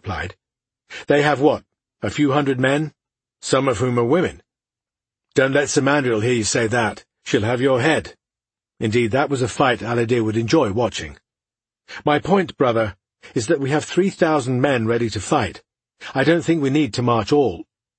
replied. "They have what, a few hundred men, some of whom are women. Don't let Samandriel hear you say that. She'll have your head." Indeed, that was a fight Aladir would enjoy watching. "My point, brother, is that we have 3,000 men ready to fight. I don't think we need to march all."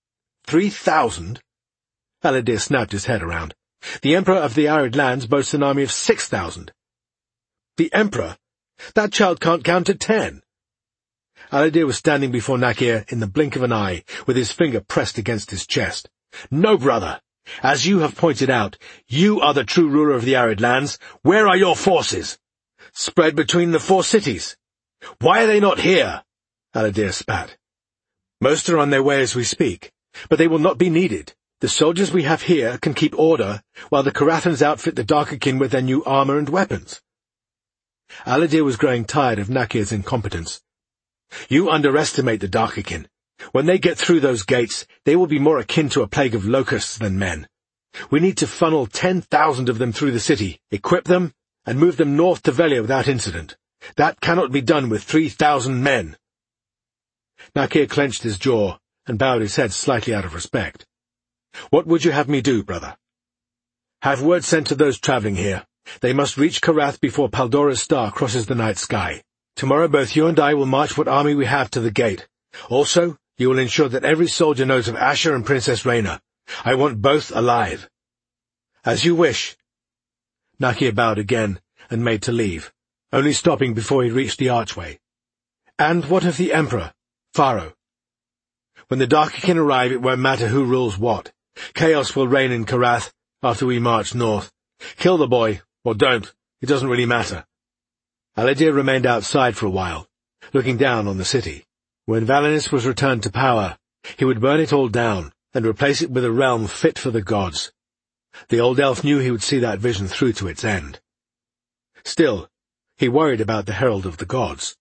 3,000? Aladir snapped his head around. "The Emperor of the Arid Lands boasts an army of 6,000. "The Emperor? That child can't count to 10. Aladir was standing before Nakir in the blink of an eye, with his finger pressed against his chest. "No, brother. As you have pointed out, you are the true ruler of the Arid Lands. Where are your forces? Spread between the 4 cities. Why are they not here?" Aladir spat. "Most are on their way as we speak, but they will not be needed. The soldiers we have here can keep order, while the Karathans outfit the Darkakin with their new armor and weapons." Aladir was growing tired of Nakir's incompetence. "You underestimate the Darkakin. When they get through those gates, they will be more akin to a plague of locusts than men. We need to funnel 10,000 of them through the city, equip them, and move them north to Velia without incident. That cannot be done with 3,000 men." Nakir clenched his jaw and bowed his head slightly out of respect. "What would you have me do, brother?" "Have word sent to those travelling here. They must reach Karath before Paldora's star crosses the night sky. Tomorrow both you and I will march what army we have to the gate. Also, you will ensure that every soldier knows of Asher and Princess Reyna. I want both alive." "As you wish." Nakir bowed again and made to leave, only stopping before he reached the archway. "And what of the Emperor, Pharaoh? When the Darkakin arrive, it won't matter who rules what. Chaos will reign in Karath after we march north. Kill the boy, or don't. It doesn't really matter." Aladir remained outside for a while, looking down on the city. When Valanis was returned to power, he would burn it all down and replace it with a realm fit for the gods. The old elf knew he would see that vision through to its end. Still, he worried about the Herald of the Gods.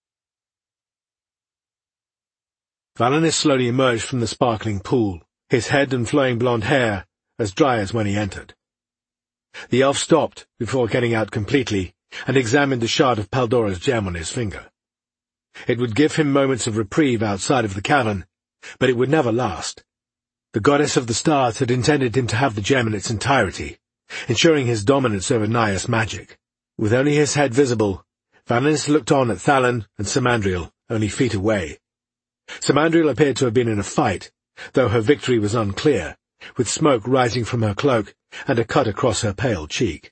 Valanis slowly emerged from the sparkling pool, his head and flowing blonde hair as dry as when he entered. The elf stopped before getting out completely and examined the shard of Paldora's gem on his finger. It would give him moments of reprieve outside of the cavern, but it would never last. The goddess of the stars had intended him to have the gem in its entirety, ensuring his dominance over Naias magic. With only his head visible, Valanis looked on at Thalan and Samandriel, only feet away. Samandriel appeared to have been in a fight, though her victory was unclear, with smoke rising from her cloak and a cut across her pale cheek.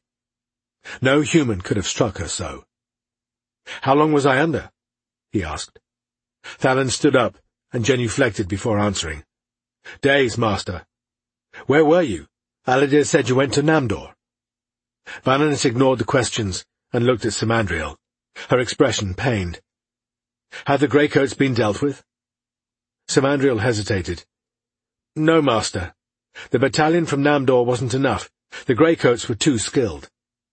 No human could have struck her so. "How long was I under?" he asked. Thalan stood up and genuflected before answering. "Days, master." "Where were you? Aladir said you went to Namdor." Valanis ignored the questions and looked at Samandriel, her expression pained. "Had the Greycoats been dealt with?" Samandriel hesitated. "No, master. The battalion from Namdor wasn't enough. The Greycoats were too skilled."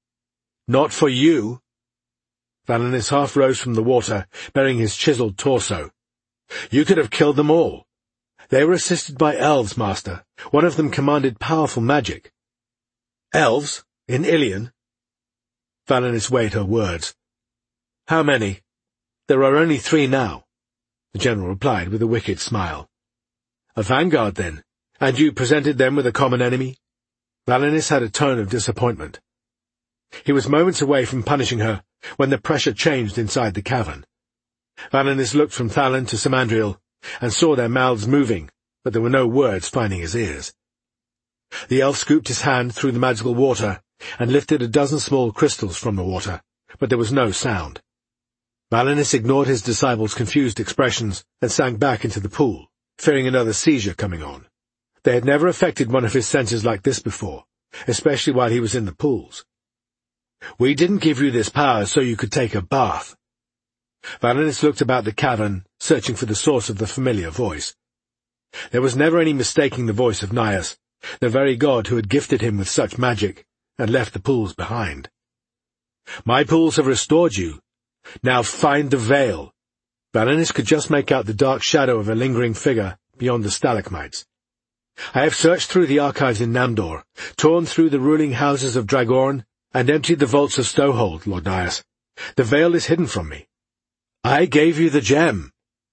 "Not for you?" Valanis half rose from the water, bearing his chiseled torso. "You could have killed them all." "They were assisted by elves, master. One of them commanded powerful magic." "Elves? In Ilion?" Valanis weighed her words. "How many?" "There are only 3 now," the general replied with a wicked smile. "A vanguard, then, and you presented them with a common enemy?" Valanis had a tone of disappointment. He was moments away from punishing her when the pressure changed inside the cavern. Valanis looked from Thalan to Samandriel and saw their mouths moving, but there were no words finding his ears. The elf scooped his hand through the magical water and lifted a dozen small crystals from the water, but there was no sound. Valanis ignored his disciples' confused expressions and sank back into the pool, fearing another seizure coming on. They had never affected one of his senses like this before, especially while he was in the pools. "We didn't give you this power so you could take a bath." Valanis looked about the cavern, searching for the source of the familiar voice. There was never any mistaking the voice of Naias, the very god who had gifted him with such magic and left the pools behind. "My pools have restored you. Now find the veil." Valanis could just make out the dark shadow of a lingering figure beyond the stalagmites. "I have searched through the archives in Namdor, torn through the ruling houses of Dragorn, and emptied the vaults of Stowhold, Lord Naias. The veil is hidden from me." "I gave you the gem."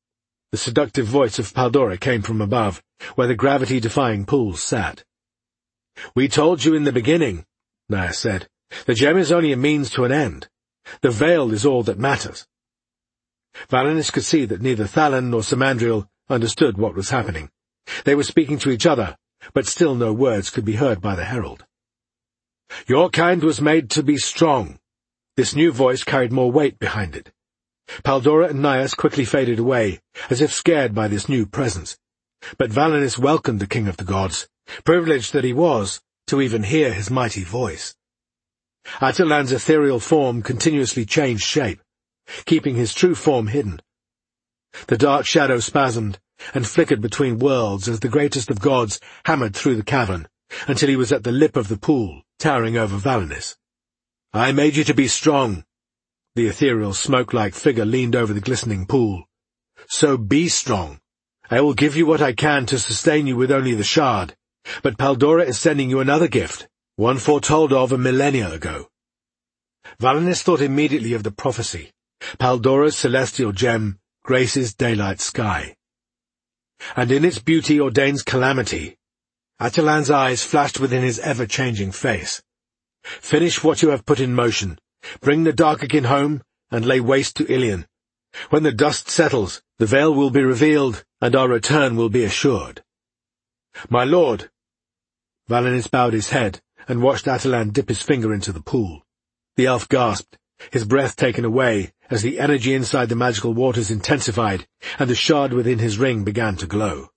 The seductive voice of Paldora came from above, where the gravity-defying pools sat. "We told you in the beginning," Naias said. "The gem is only a means to an end. The veil is all that matters." Valanis could see that neither Thalan nor Samandriel understood what was happening. They were speaking to each other, but still no words could be heard by the herald. "Your kind was made to be strong." This new voice carried more weight behind it. Paldora and Naias quickly faded away, as if scared by this new presence. But Valanis welcomed the king of the gods, privileged that he was, to even hear his mighty voice. Atalan's ethereal form continuously changed shape, keeping his true form hidden. The dark shadow spasmed and flickered between worlds as the greatest of gods hammered through the cavern, until he was at the lip of the pool, towering over Valanis. "I made you to be strong." The ethereal smoke-like figure leaned over the glistening pool. "So be strong. I will give you what I can to sustain you with only the shard, but Paldora is sending you another gift, one foretold of a millennia ago." Valanis thought immediately of the prophecy. Paldora's celestial gem graces daylight sky, and in its beauty ordains calamity. Atalan's eyes flashed within his ever-changing face. "Finish what you have put in motion. Bring the Darkakin home, and lay waste to Ilion. When the dust settles, the veil will be revealed, and our return will be assured." "My lord!" Valanis bowed his head, and watched Atalan dip his finger into the pool. The elf gasped, his breath taken away, as the energy inside the magical waters intensified, and the shard within his ring began to glow.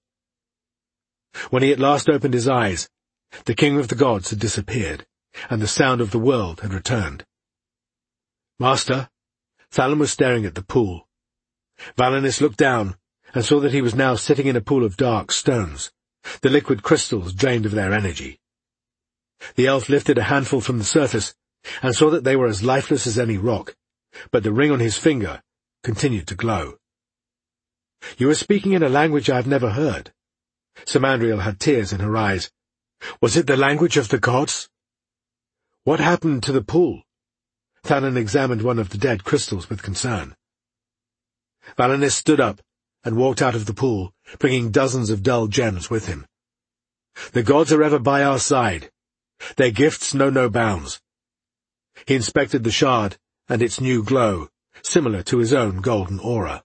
When he at last opened his eyes, the king of the gods had disappeared, and the sound of the world had returned. "Master?" Thalan was staring at the pool. Valanis looked down, and saw that he was now sitting in a pool of dark stones, the liquid crystals drained of their energy. The elf lifted a handful from the surface, and saw that they were as lifeless as any rock, but the ring on his finger continued to glow. "You are speaking in a language I have never heard." Samandriel had tears in her eyes. "Was it the language of the gods?" "What happened to the pool?" Thalan examined one of the dead crystals with concern. Valanis stood up and walked out of the pool, bringing dozens of dull gems with him. "The gods are ever by our side. Their gifts know no bounds." He inspected the shard and its new glow, similar to his own golden aura.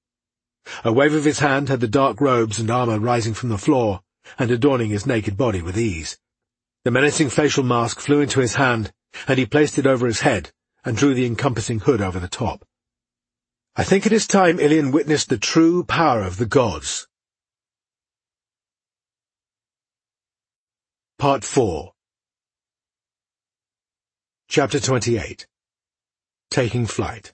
A wave of his hand had the dark robes and armor rising from the floor and adorning his naked body with ease. The menacing facial mask flew into his hand, and he placed it over his head and drew the encompassing hood over the top. "I think it is time Ilion witnessed the true power of the gods." Part 4. Chapter 28. Taking Flight.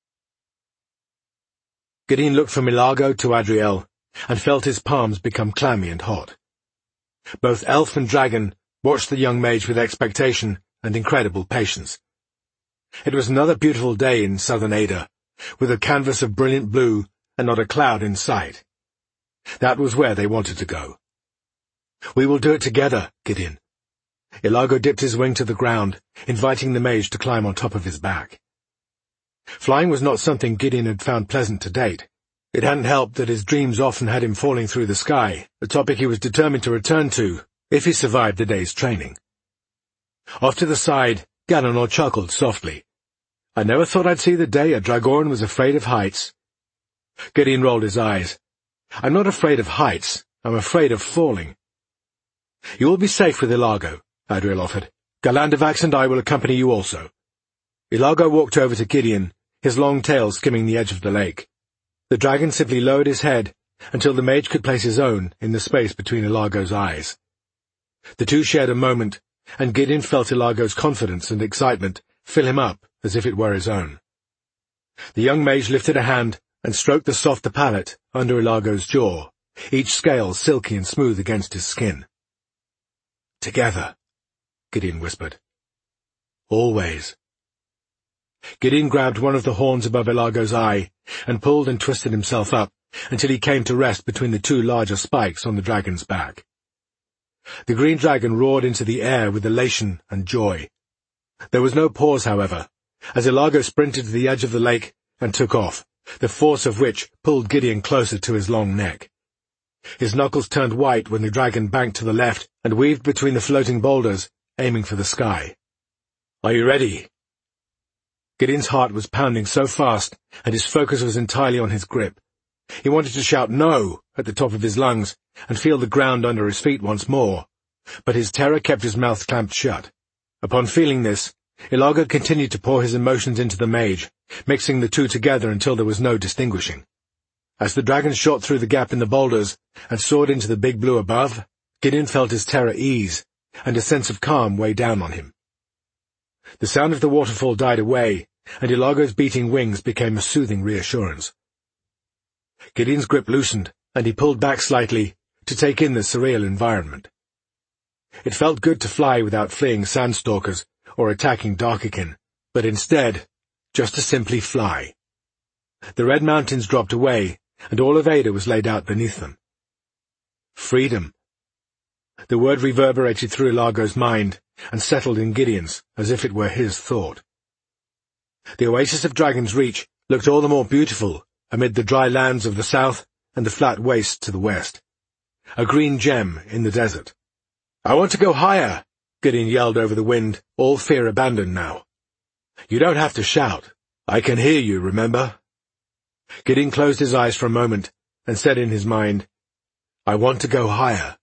Gideon looked from Ilago to Adriel, and felt his palms become clammy and hot. Both elf and dragon watched the young mage with expectation and incredible patience. It was another beautiful day in southern Ada, with a canvas of brilliant blue and not a cloud in sight. That was where they wanted to go. "We will do it together, Gideon." Ilago dipped his wing to the ground, inviting the mage to climb on top of his back. Flying was not something Gideon had found pleasant to date. It hadn't helped that his dreams often had him falling through the sky, a topic he was determined to return to if he survived the day's training. Off to the side, Galanor chuckled softly. "I never thought I'd see the day a Dragoran was afraid of heights." Gideon rolled his eyes. "I'm not afraid of heights. I'm afraid of falling." "You will be safe with Ilago," Adriel offered. "Galandavax and I will accompany you also." Ilago walked over to Gideon, his long tail skimming the edge of the lake. The dragon simply lowered his head until the mage could place his own in the space between Ilago's eyes. The two shared a moment, and Gideon felt Ilago's confidence and excitement fill him up as if it were his own. The young mage lifted a hand and stroked the softer palate under Ilago's jaw, each scale silky and smooth against his skin. "Together," Gideon whispered. "Always." Gideon grabbed one of the horns above Ilago's eye and pulled and twisted himself up until he came to rest between the two larger spikes on the dragon's back. The green dragon roared into the air with elation and joy. There was no pause, however, as Ilago sprinted to the edge of the lake and took off, the force of which pulled Gideon closer to his long neck. His knuckles turned white when the dragon banked to the left and weaved between the floating boulders, aiming for the sky. "Are you ready?" Gideon's heart was pounding so fast, and his focus was entirely on his grip. He wanted to shout "No" at the top of his lungs and feel the ground under his feet once more, but his terror kept his mouth clamped shut. Upon feeling this, Ilargo continued to pour his emotions into the mage, mixing the two together until there was no distinguishing. As the dragon shot through the gap in the boulders and soared into the big blue above, Gideon felt his terror ease, and a sense of calm weigh down on him. The sound of the waterfall died away, and Ilargo's beating wings became a soothing reassurance. Gideon's grip loosened, and he pulled back slightly to take in the surreal environment. It felt good to fly without fleeing sandstalkers or attacking Darkakin, but instead, just to simply fly. The red mountains dropped away, and all of Ada was laid out beneath them. Freedom. The word reverberated through Ilargo's mind and settled in Gideon's as if it were his thought. The oasis of Dragon's Reach looked all the more beautiful amid the dry lands of the south and the flat wastes to the west. A green gem in the desert. "I want to go higher," Gideon yelled over the wind, all fear abandoned now. "You don't have to shout. I can hear you, remember?" Gideon closed his eyes for a moment and said in his mind, "I want to go higher."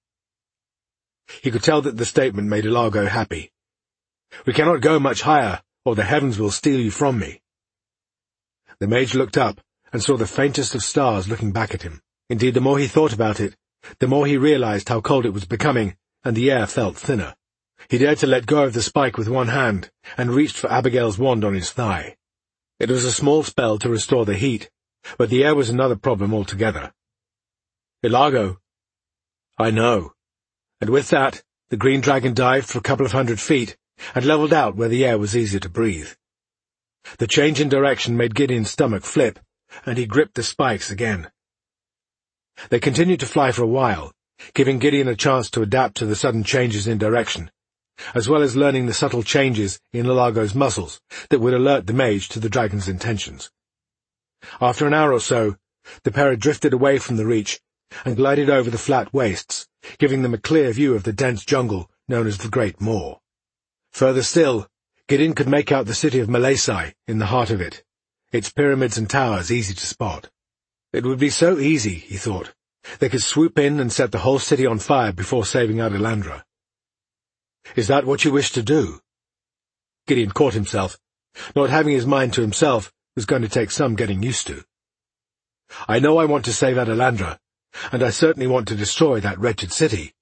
He could tell that the statement made Ilargo happy. "We cannot go much higher, or the heavens will steal you from me." The mage looked up and saw the faintest of stars looking back at him. Indeed, the more he thought about it, the more he realized how cold it was becoming, and the air felt thinner. He dared to let go of the spike with one hand, and reached for Abigail's wand on his thigh. It was a small spell to restore the heat, but the air was another problem altogether. "Ilargo." "I know." And with that, the green dragon dived for a couple of 100 feet, and leveled out where the air was easier to breathe. The change in direction made Gideon's stomach flip, and he gripped the spikes again. They continued to fly for a while, giving Gideon a chance to adapt to the sudden changes in direction, as well as learning the subtle changes in Ilargo's muscles that would alert the mage to the dragon's intentions. After an hour or so, the pair had drifted away from the reach and glided over the flat wastes, giving them a clear view of the dense jungle known as the Great Moor. Further still, Gideon could make out the city of Malaysai in the heart of it, its pyramids and towers easy to spot. It would be so easy, he thought. They could swoop in and set the whole city on fire before saving Adelandra. "Is that what you wish to do?" Gideon caught himself. Not having his mind to himself was going to take some getting used to. "I know I want to save Adelandra, and I certainly want to destroy that wretched city.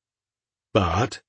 But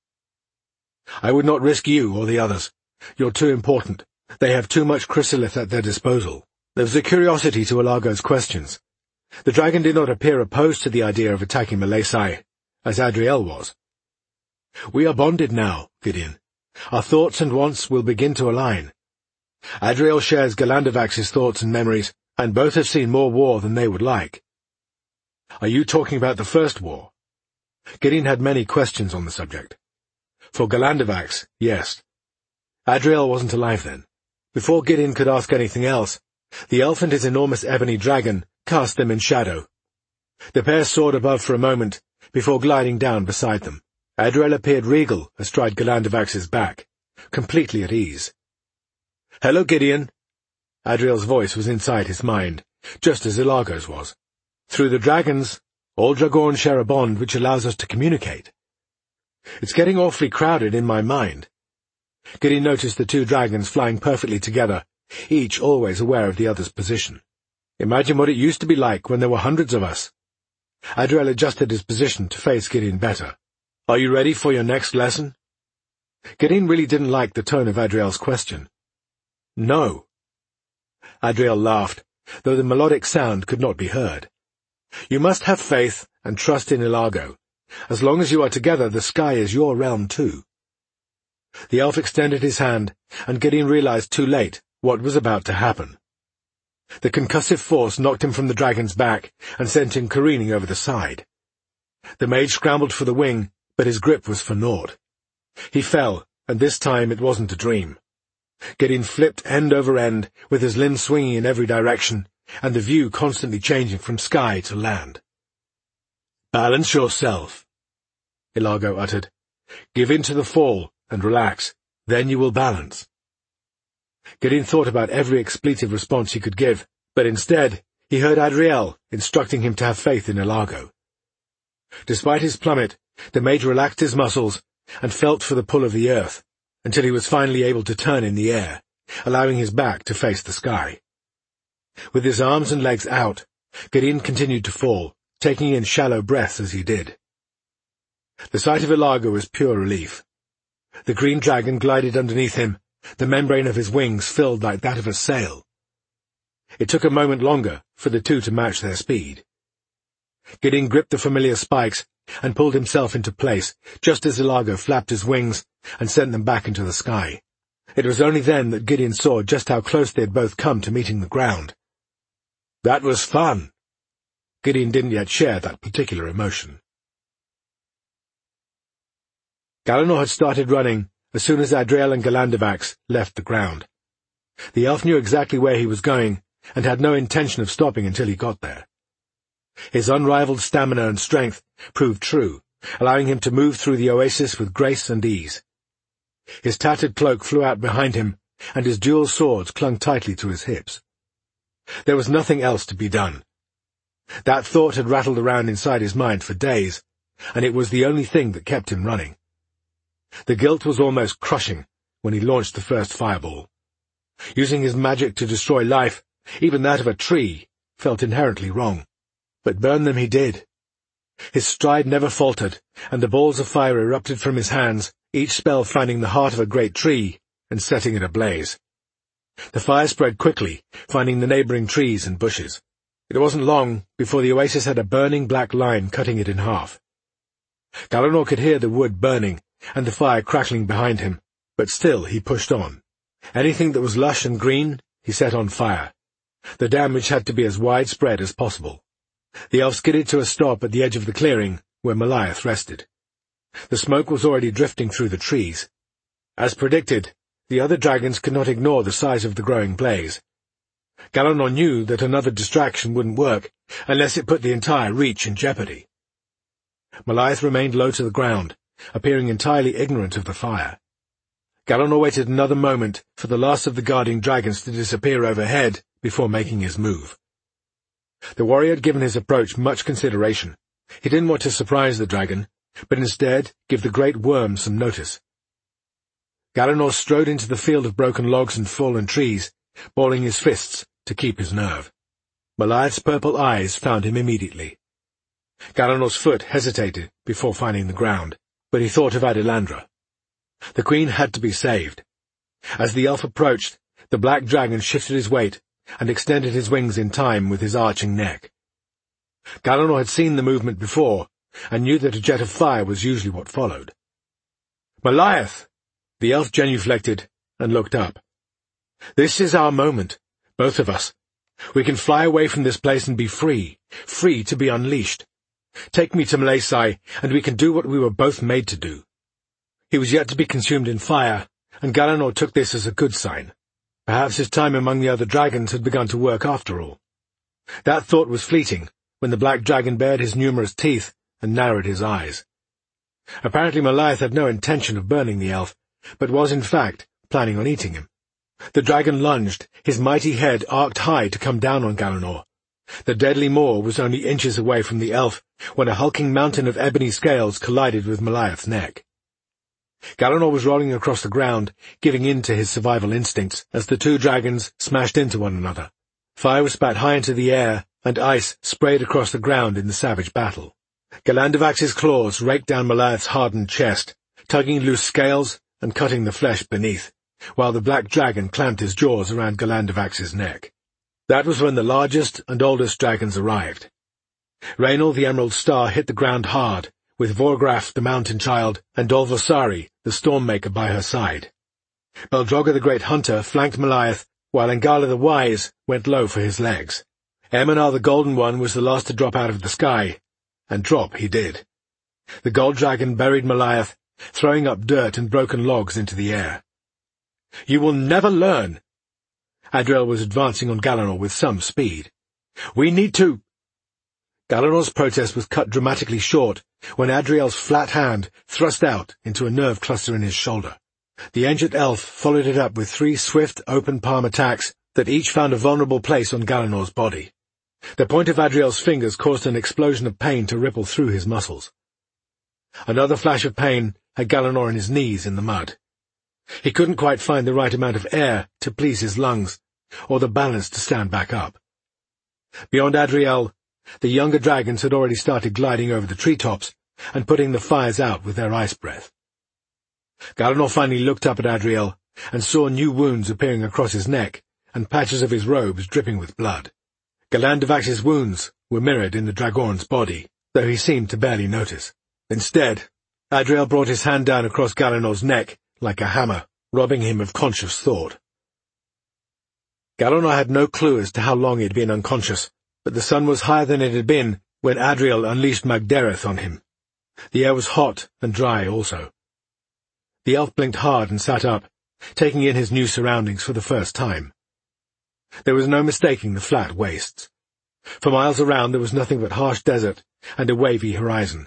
I would not risk you or the others. You're too important. They have too much chrysolith at their disposal." There was a curiosity to Ilargo's questions. The dragon did not appear opposed to the idea of attacking Malaysai, as Adriel was. "We are bonded now, Gideon. Our thoughts and wants will begin to align. Adriel shares Galandavax's thoughts and memories, and both have seen more war than they would like." "Are you talking about the First War?" Gideon had many questions on the subject. For Galandavax, yes. Adriel wasn't alive then. Before Gideon could ask anything else, the elf and his enormous ebony dragon cast them in shadow. The pair soared above for a moment, before gliding down beside them. Adriel appeared regal astride Galandavax's back, completely at ease. "Hello, Gideon." Adriel's voice was inside his mind, just as Ilargo's was. "Through the dragons, all Dragorn share a bond which allows us to communicate. It's getting awfully crowded in my mind." Gideon noticed the two dragons flying perfectly together, each always aware of the other's position. "Imagine what it used to be like when there were hundreds of us." Adriel adjusted his position to face Gideon better. "Are you ready for your next lesson?" Gideon really didn't like the tone of Adriel's question. "No." Adriel laughed, though the melodic sound could not be heard. "You must have faith and trust in Ilargo. As long as you are together, the sky is your realm too." The elf extended his hand, and Gideon realized too late what was about to happen. The concussive force knocked him from the dragon's back and sent him careening over the side. The mage scrambled for the wing, but his grip was for naught. He fell, and this time it wasn't a dream. Gideon flipped end over end, with his limbs swinging in every direction, and the view constantly changing from sky to land. "Balance yourself," Ilargo uttered. "Give in to the fall and relax. Then you will balance." Gideon thought about every expletive response he could give, but instead he heard Adriel instructing him to have faith in Ilargo. Despite his plummet, the mage relaxed his muscles and felt for the pull of the earth, until he was finally able to turn in the air, allowing his back to face the sky. With his arms and legs out, Gideon continued to fall, taking in shallow breaths as he did. The sight of Ilargo was pure relief. The green dragon glided underneath him, the membrane of his wings filled like that of a sail. It took a moment longer for the two to match their speed. Gideon gripped the familiar spikes and pulled himself into place, just as Ilargo flapped his wings and sent them back into the sky. It was only then that Gideon saw just how close they had both come to meeting the ground. That was fun. Gideon didn't yet share that particular emotion. Galanor had started running as soon as Adriel and Galandivax left the ground. The elf knew exactly where he was going, and had no intention of stopping until he got there. His unrivaled stamina and strength proved true, allowing him to move through the oasis with grace and ease. His tattered cloak flew out behind him, and his dual swords clung tightly to his hips. There was nothing else to be done. That thought had rattled around inside his mind for days, and it was the only thing that kept him running. The guilt was almost crushing when he launched the first fireball. Using his magic to destroy life, even that of a tree, felt inherently wrong. But burn them he did. His stride never faltered, and the balls of fire erupted from his hands, each spell finding the heart of a great tree and setting it ablaze. The fire spread quickly, finding the neighboring trees and bushes. It wasn't long before the oasis had a burning black line cutting it in half. Galanor could hear the wood burning and the fire crackling behind him, but still he pushed on. Anything that was lush and green, he set on fire. The damage had to be as widespread as possible. The elf skidded to a stop at the edge of the clearing where Maliath rested. The smoke was already drifting through the trees. As predicted, the other dragons could not ignore the size of the growing blaze. Galanor knew that another distraction wouldn't work unless it put the entire reach in jeopardy. Maliath remained low to the ground, appearing entirely ignorant of the fire. Galanor waited another moment for the last of the guarding dragons to disappear overhead before making his move. The warrior had given his approach much consideration. He didn't want to surprise the dragon, but instead give the great worm some notice. Galanor strode into the field of broken logs and fallen trees, balling his fists to keep his nerve. Maliath's purple eyes found him immediately. Galanor's foot hesitated before finding the ground, but he thought of Adelandra. The queen had to be saved. As the elf approached, the black dragon shifted his weight and extended his wings in time with his arching neck. Galanor had seen the movement before, and knew that a jet of fire was usually what followed. "Maliath!" The elf genuflected and looked up. "This is our moment, both of us. We can fly away from this place and be free to be unleashed. Take me to Malaysai, and we can do what we were both made to do." He was yet to be consumed in fire, and Galanor took this as a good sign. Perhaps his time among the other dragons had begun to work after all. That thought was fleeting when the black dragon bared his numerous teeth and narrowed his eyes. Apparently Maliath had no intention of burning the elf, but was in fact planning on eating him. The dragon lunged, his mighty head arced high to come down on Galanor. The deadly maw was only inches away from the elf when a hulking mountain of ebony scales collided with Maliath's neck. Galanor was rolling across the ground, giving in to his survival instincts as the two dragons smashed into one another. Fire was spat high into the air, and ice sprayed across the ground in the savage battle. Galandivax's claws raked down Maliath's hardened chest, tugging loose scales and cutting the flesh beneath, while the black dragon clamped his jaws around Galandivax's neck. That was when the largest and oldest dragons arrived. Raynal the Emerald Star hit the ground hard, with Vorgraf the Mountain Child and Dolvosari the Stormmaker by her side. Beldrogger the Great Hunter flanked Maliath, while Engala the Wise went low for his legs. Emanar the Golden One was the last to drop out of the sky, and drop he did. The gold dragon buried Maliath, throwing up dirt and broken logs into the air. "You will never learn!" Adriel was advancing on Galanor with some speed. "We need to—" Galenor's protest was cut dramatically short when Adriel's flat hand thrust out into a nerve cluster in his shoulder. The ancient elf followed it up with 3 swift, open-palm attacks that each found a vulnerable place on Galenor's body. The point of Adriel's fingers caused an explosion of pain to ripple through his muscles. Another flash of pain had Galenor on his knees in the mud. He couldn't quite find the right amount of air to please his lungs, or the balance to stand back up. Beyond Adriel, the younger dragons had already started gliding over the treetops and putting the fires out with their ice breath. Galenor finally looked up at Adriel and saw new wounds appearing across his neck and patches of his robes dripping with blood. Galandevax's wounds were mirrored in the Dragorn's body, though he seemed to barely notice. Instead, Adriel brought his hand down across Galenor's neck like a hammer, robbing him of conscious thought. Galenor had no clue as to how long he had been unconscious, but the sun was higher than it had been when Adriel unleashed Magdereth on him. The air was hot and dry also. The elf blinked hard and sat up, taking in his new surroundings for the first time. There was no mistaking the flat wastes. For miles around there was nothing but harsh desert and a wavy horizon.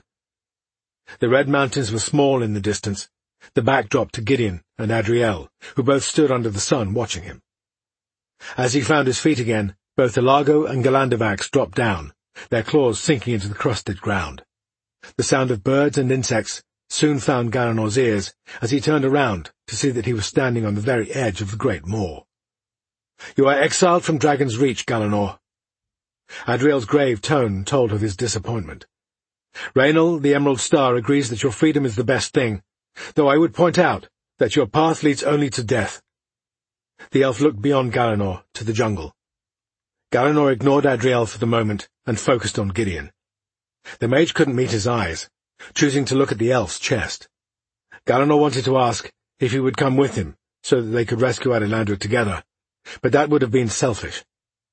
The red mountains were small in the distance, the backdrop to Gideon and Adriel, who both stood under the sun watching him. As he found his feet again, both Ilargo and Galandevax dropped down, their claws sinking into the crusted ground. The sound of birds and insects soon found Galenor's ears as he turned around to see that he was standing on the very edge of the great moor. "You are exiled from Dragon's Reach, Galenor." Adriel's grave tone told of his disappointment. "Raynal, the Emerald Star, agrees that your freedom is the best thing, though I would point out that your path leads only to death." The elf looked beyond Galenor to the jungle. Galenor ignored Adriel for the moment and focused on Gideon. The mage couldn't meet his eyes, choosing to look at the elf's chest. Galenor wanted to ask if he would come with him so that they could rescue Adelandra together, but that would have been selfish.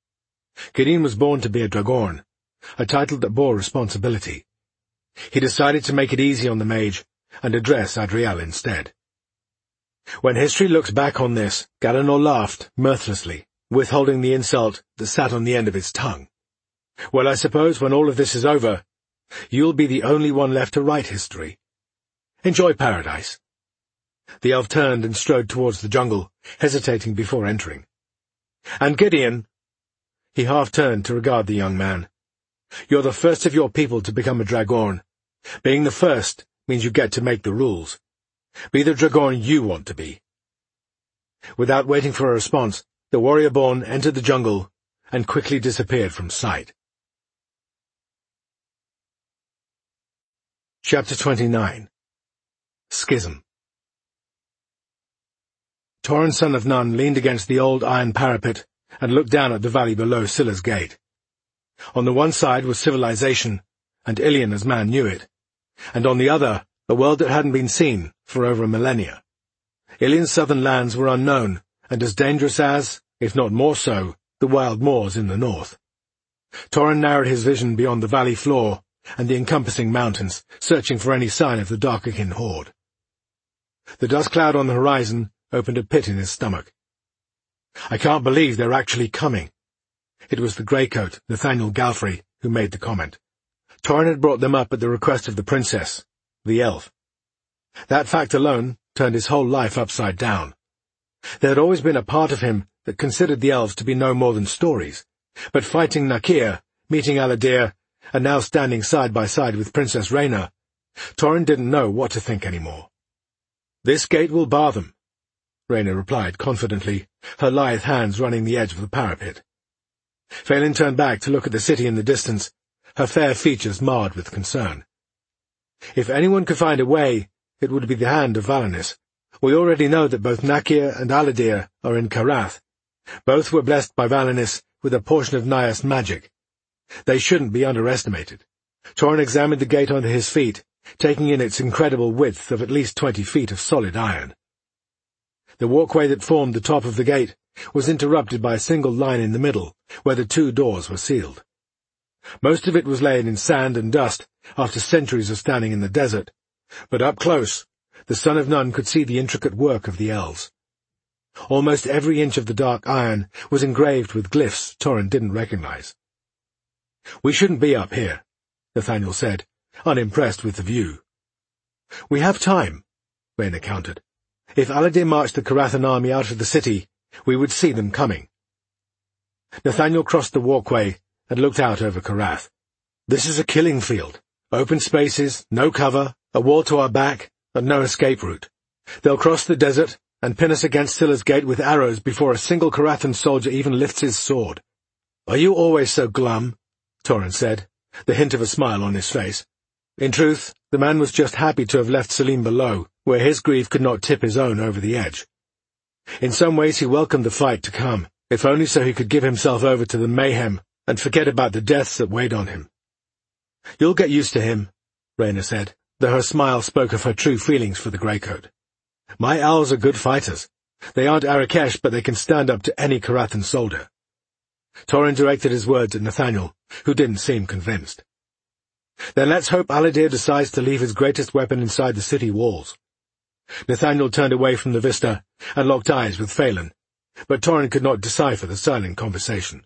Gideon was born to be a Dragorn, a title that bore responsibility. He decided to make it easy on the mage and address Adriel instead. When history looks back on this, Galenor laughed mirthlessly, withholding the insult that sat on the end of his tongue. "Well, I suppose when all of this is over, you'll be the only one left to write history. Enjoy paradise." The elf turned and strode towards the jungle, hesitating before entering. "And Gideon," he half-turned to regard the young man, "you're the first of your people to become a Dragorn. Being the first means you get to make the rules. Be the Dragorn you want to be." Without waiting for a response, the warrior-born entered the jungle and quickly disappeared from sight. Chapter 29. Schism. Torrhen son of Nun leaned against the old iron parapet and looked down at the valley below Scylla's gate. On the one side was civilization, and Ilion as man knew it, and on the other, a world that hadn't been seen for over a millennia. Ilion's southern lands were unknown, and as dangerous as, if not more so, the wild moors in the north. Torrhen narrowed his vision beyond the valley floor and the encompassing mountains, searching for any sign of the Darkakin horde. The dust cloud on the horizon opened a pit in his stomach. "I can't believe they're actually coming." It was the greycoat, Nathaniel Galfrey, who made the comment. Torrhen had brought them up at the request of the princess, the elf. That fact alone turned his whole life upside down. There had always been a part of him that considered the elves to be no more than stories, but fighting Nakia, meeting Aladir, and now standing side by side with Princess Rayna, Torrhen didn't know what to think anymore. "This gate will bar them," Rayna replied confidently, her lithe hands running the edge of the parapet. Phelan turned back to look at the city in the distance, her fair features marred with concern. "If anyone could find a way, it would be the hand of Valanis. We already know that both Nakia and Aladir are in Karath. Both were blessed by Valanis with a portion of Naias magic. They shouldn't be underestimated." Torrhen examined the gate under his feet, taking in its incredible width of at least 20 feet of solid iron. The walkway that formed the top of the gate was interrupted by a single line in the middle, where the 2 doors were sealed. Most of it was laid in sand and dust after centuries of standing in the desert, but up close, the Son of Nun could see the intricate work of the elves. Almost every inch of the dark iron was engraved with glyphs Torrhen didn't recognize. "We shouldn't be up here," Nathaniel said, unimpressed with the view. "We have time," Rayner countered. "If Aladir marched the Karathan army out of the city, we would see them coming." Nathaniel crossed the walkway and looked out over Karath. "This is a killing field. Open spaces, no cover, a wall to our back, and no escape route. They'll cross the desert and pin us against Scylla's gate with arrows before a single Karathan soldier even lifts his sword." "Are you always so glum?" Torrhen said, the hint of a smile on his face. In truth, the man was just happy to have left Selim below, where his grief could not tip his own over the edge. In some ways he welcomed the fight to come, if only so he could give himself over to the mayhem and forget about the deaths that weighed on him. "You'll get used to him," Rayner said, though her smile spoke of her true feelings for the greycoat. "My owls are good fighters. They aren't Arakesh, but they can stand up to any Karathan soldier." Torrhen directed his words at Nathaniel, who didn't seem convinced. "Then let's hope Aladir decides to leave his greatest weapon inside the city walls." Nathaniel turned away from the vista and locked eyes with Phelan, but Torrhen could not decipher the silent conversation.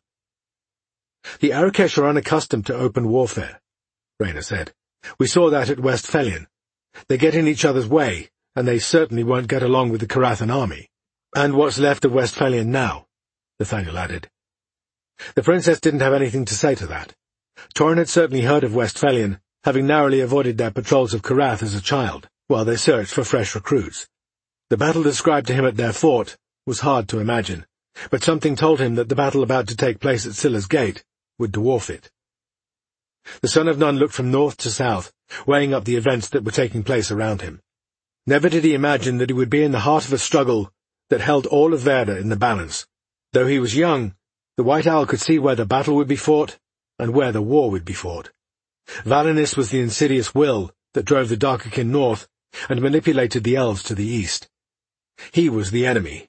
"The Arakesh are unaccustomed to open warfare," Rayner said. "We saw that at West Felion. They get in each other's way, and they certainly won't get along with the Karathan army. And what's left of West Felion now?" Nathaniel added. The princess didn't have anything to say to that. Torrhen had certainly heard of West Felion, having narrowly avoided their patrols of Karath as a child, while they searched for fresh recruits. The battle described to him at their fort was hard to imagine, but something told him that the battle about to take place at Scylla's gate would dwarf it. The Son of None looked from north to south, weighing up the events that were taking place around him. Never did he imagine that he would be in the heart of a struggle that held all of Verda in the balance. Though he was young, the White Owl could see where the battle would be fought and where the war would be fought. Valanis was the insidious will that drove the Darkakin north and manipulated the elves to the east. He was the enemy.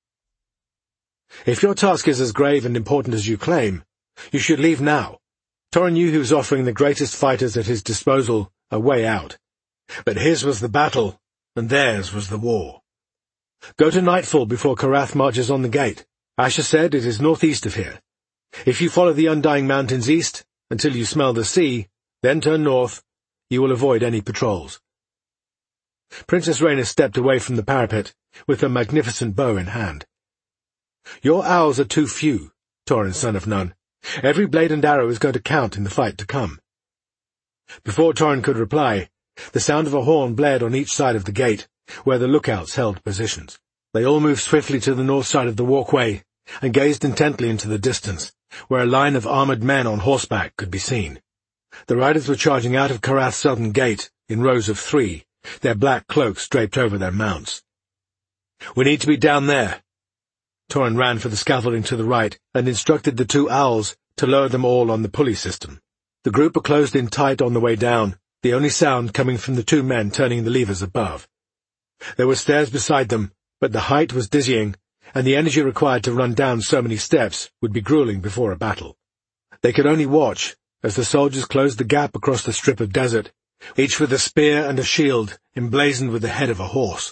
"If your task is as grave and important as you claim, you should leave now." Torrhen knew he was offering the greatest fighters at his disposal a way out. But his was the battle, and theirs was the war. "Go to nightfall before Karath marches on the gate. Asher said it is northeast of here. If you follow the Undying Mountains east until you smell the sea, then turn north, you will avoid any patrols." Princess Rayner stepped away from the parapet with her magnificent bow in hand. "Your owls are too few, Torrhen, Son of None. Every blade and arrow is going to count in the fight to come." Before Torrhen could reply, the sound of a horn blared on each side of the gate, where the lookouts held positions. They all moved swiftly to the north side of the walkway and gazed intently into the distance, where a line of armored men on horseback could be seen. The riders were charging out of Karath's southern gate in rows of 3, their black cloaks draped over their mounts. "We need to be down there." Torrhen ran for the scaffolding to the right and instructed the 2 owls to lower them all on the pulley system. The group were closed in tight on the way down, the only sound coming from the 2 men turning the levers above. There were stairs beside them, but the height was dizzying, and the energy required to run down so many steps would be grueling before a battle. They could only watch as the soldiers closed the gap across the strip of desert, each with a spear and a shield emblazoned with the head of a horse.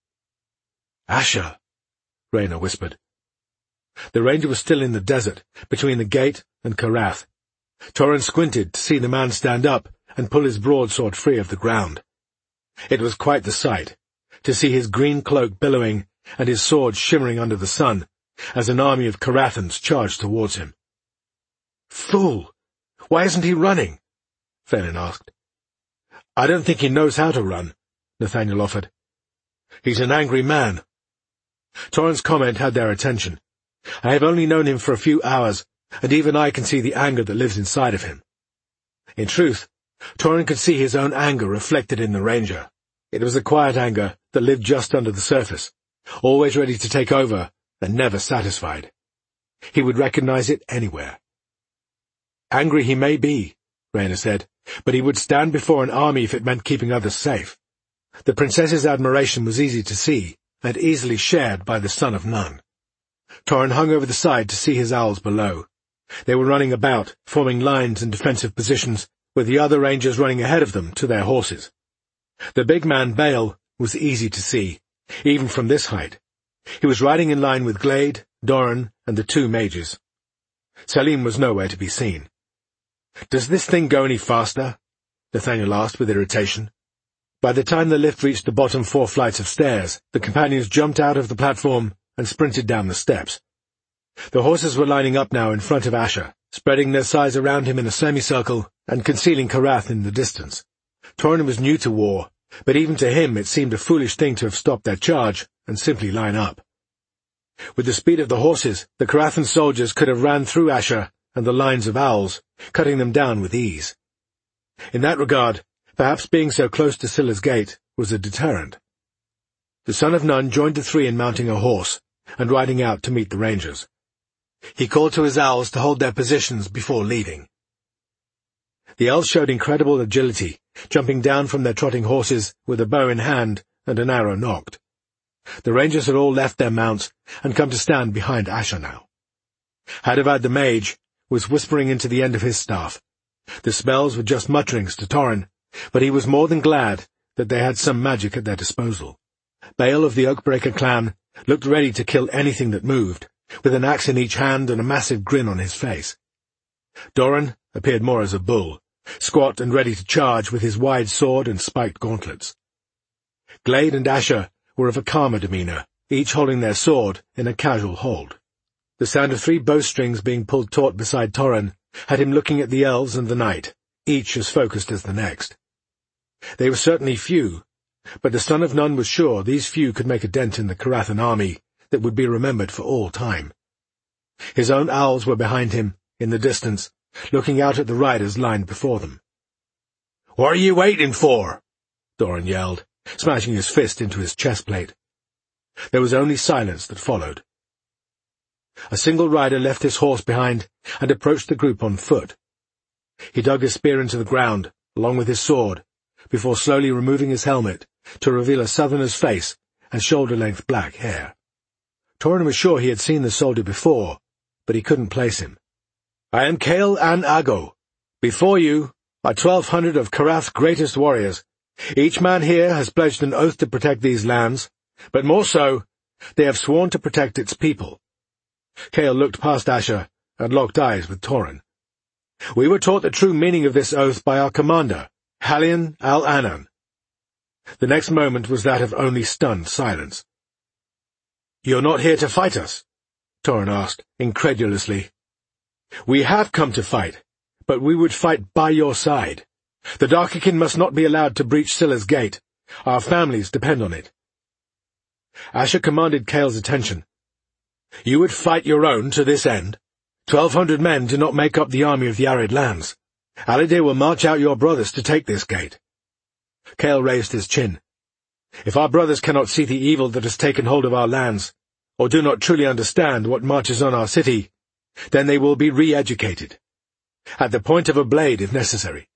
"Asher," Rayner whispered. The ranger was still in the desert, between the gate and Karath. Torrhen squinted to see the man stand up and pull his broadsword free of the ground. It was quite the sight, to see his green cloak billowing and his sword shimmering under the sun, as an army of Karathans charged towards him. "Fool! Why isn't he running?" Phelan asked. "I don't think he knows how to run," Nathaniel offered. "He's an angry man." Torrhen's comment had their attention. "I have only known him for a few hours, and even I can see the anger that lives inside of him." In truth, Torrhen could see his own anger reflected in the ranger. It was a quiet anger that lived just under the surface, always ready to take over and never satisfied. He would recognize it anywhere. "Angry he may be," Rayner said, "but he would stand before an army if it meant keeping others safe." The princess's admiration was easy to see, and easily shared by the Son of None. Torrhen hung over the side to see his owls below. They were running about, forming lines and defensive positions, with the other rangers running ahead of them to their horses. The big man, Bale, was easy to see, even from this height. He was riding in line with Glade, Doran, and the 2 mages. Selim was nowhere to be seen. "Does this thing go any faster?" Nathaniel asked with irritation. By the time the lift reached the bottom 4 flights of stairs, the companions jumped out of the platform and sprinted down the steps. The horses were lining up now in front of Asher, spreading their sides around him in a semicircle and concealing Karath in the distance. Torrin was new to war, but even to him it seemed a foolish thing to have stopped their charge and simply line up. With the speed of the horses, the Karathan soldiers could have ran through Asher and the lines of owls, cutting them down with ease. In that regard, perhaps being so close to Scylla's gate was a deterrent. The son of Nun joined the 3 in mounting a horse and riding out to meet the rangers. He called to his owls to hold their positions before leaving. The elves showed incredible agility, jumping down from their trotting horses with a bow in hand and an arrow nocked. The rangers had all left their mounts and come to stand behind Asher now. Hadavad the mage was whispering into the end of his staff. The spells were just mutterings to Torrin, but he was more than glad that they had some magic at their disposal. Bale of the Oakbreaker clan looked ready to kill anything that moved, with an axe in each hand and a massive grin on his face. Doran appeared more as a bull, squat and ready to charge with his wide sword and spiked gauntlets. Glade and Asher were of a calmer demeanour, each holding their sword in a casual hold. The sound of 3 bowstrings being pulled taut beside Torrin had him looking at the elves and the knight, each as focused as the next. They were certainly few, but the son of Nun was sure these few could make a dent in the Karathan army that would be remembered for all time. His own owls were behind him, in the distance, looking out at the riders lined before them. "What are you waiting for?" Doran yelled, smashing his fist into his chestplate. There was only silence that followed. A single rider left his horse behind and approached the group on foot. He dug his spear into the ground, along with his sword, before slowly removing his helmet to reveal a southerner's face and shoulder-length black hair. Torrin was sure he had seen the soldier before, but he couldn't place him. "I am Kale An Ago. Before you are 1,200 of Karath's greatest warriors. Each man here has pledged an oath to protect these lands, but more so, they have sworn to protect its people." Kale looked past Asher and locked eyes with Torrin. "We were taught the true meaning of this oath by our commander, Halion Al-Anan." The next moment was that of only stunned silence. "You're not here to fight us?" Torrin asked, incredulously. "We have come to fight, but we would fight by your side. The Darkakin must not be allowed to breach Scylla's gate. Our families depend on it." Asher commanded Kale's attention. "You would fight your own to this end? 1,200 men do not make up the army of the arid lands. Aladir will march out your brothers to take this gate." Kale raised his chin. "If our brothers cannot see the evil that has taken hold of our lands, or do not truly understand what marches on our city, then they will be re-educated. At the point of a blade, if necessary."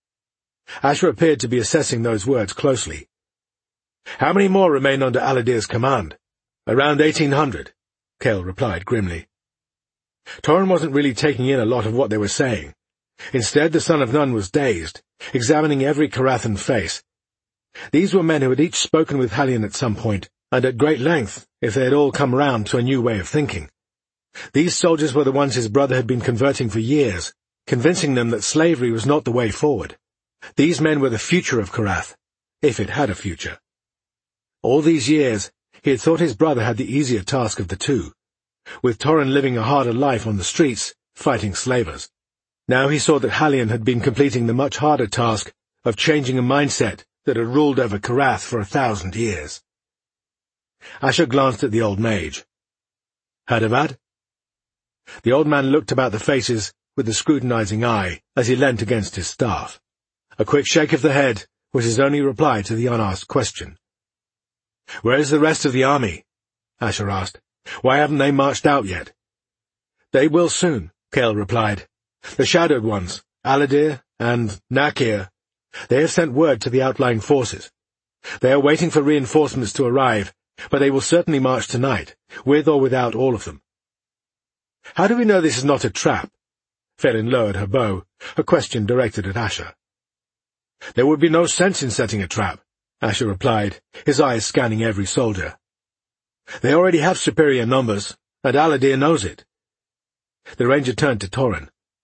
Asher appeared to be assessing those words closely. "How many more remain under Aladir's command?" "Around 1,800, Kale replied grimly. Torrin wasn't really taking in a lot of what they were saying. Instead, the son of Nun was dazed, examining every Karathan face. These were men who had each spoken with Halion at some point, and at great length, if they had all come round to a new way of thinking. These soldiers were the ones his brother had been converting for years, convincing them that slavery was not the way forward. These men were the future of Karath, if it had a future. All these years, he had thought his brother had the easier task of the two, with Torrin living a harder life on the streets, fighting slavers. Now he saw that Halion had been completing the much harder task of changing a mindset that had ruled over Karath for 1,000 years. Asher glanced at the old mage. "Hadavad?" The old man looked about the faces with a scrutinizing eye as he leant against his staff. A quick shake of the head was his only reply to the unasked question. "Where is the rest of the army?" Asher asked. "Why haven't they marched out yet?" "They will soon," Kale replied. "The Shadowed Ones, Aladir and Nakir, they have sent word to the outlying forces. They are waiting for reinforcements to arrive, but they will certainly march tonight, with or without all of them." "How do we know this is not a trap?" Felin lowered her bow, a question directed at Asher. "There would be no sense in setting a trap," Asher replied, his eyes scanning every soldier. "They already have superior numbers, and Aladir knows it." The ranger turned to Torrin.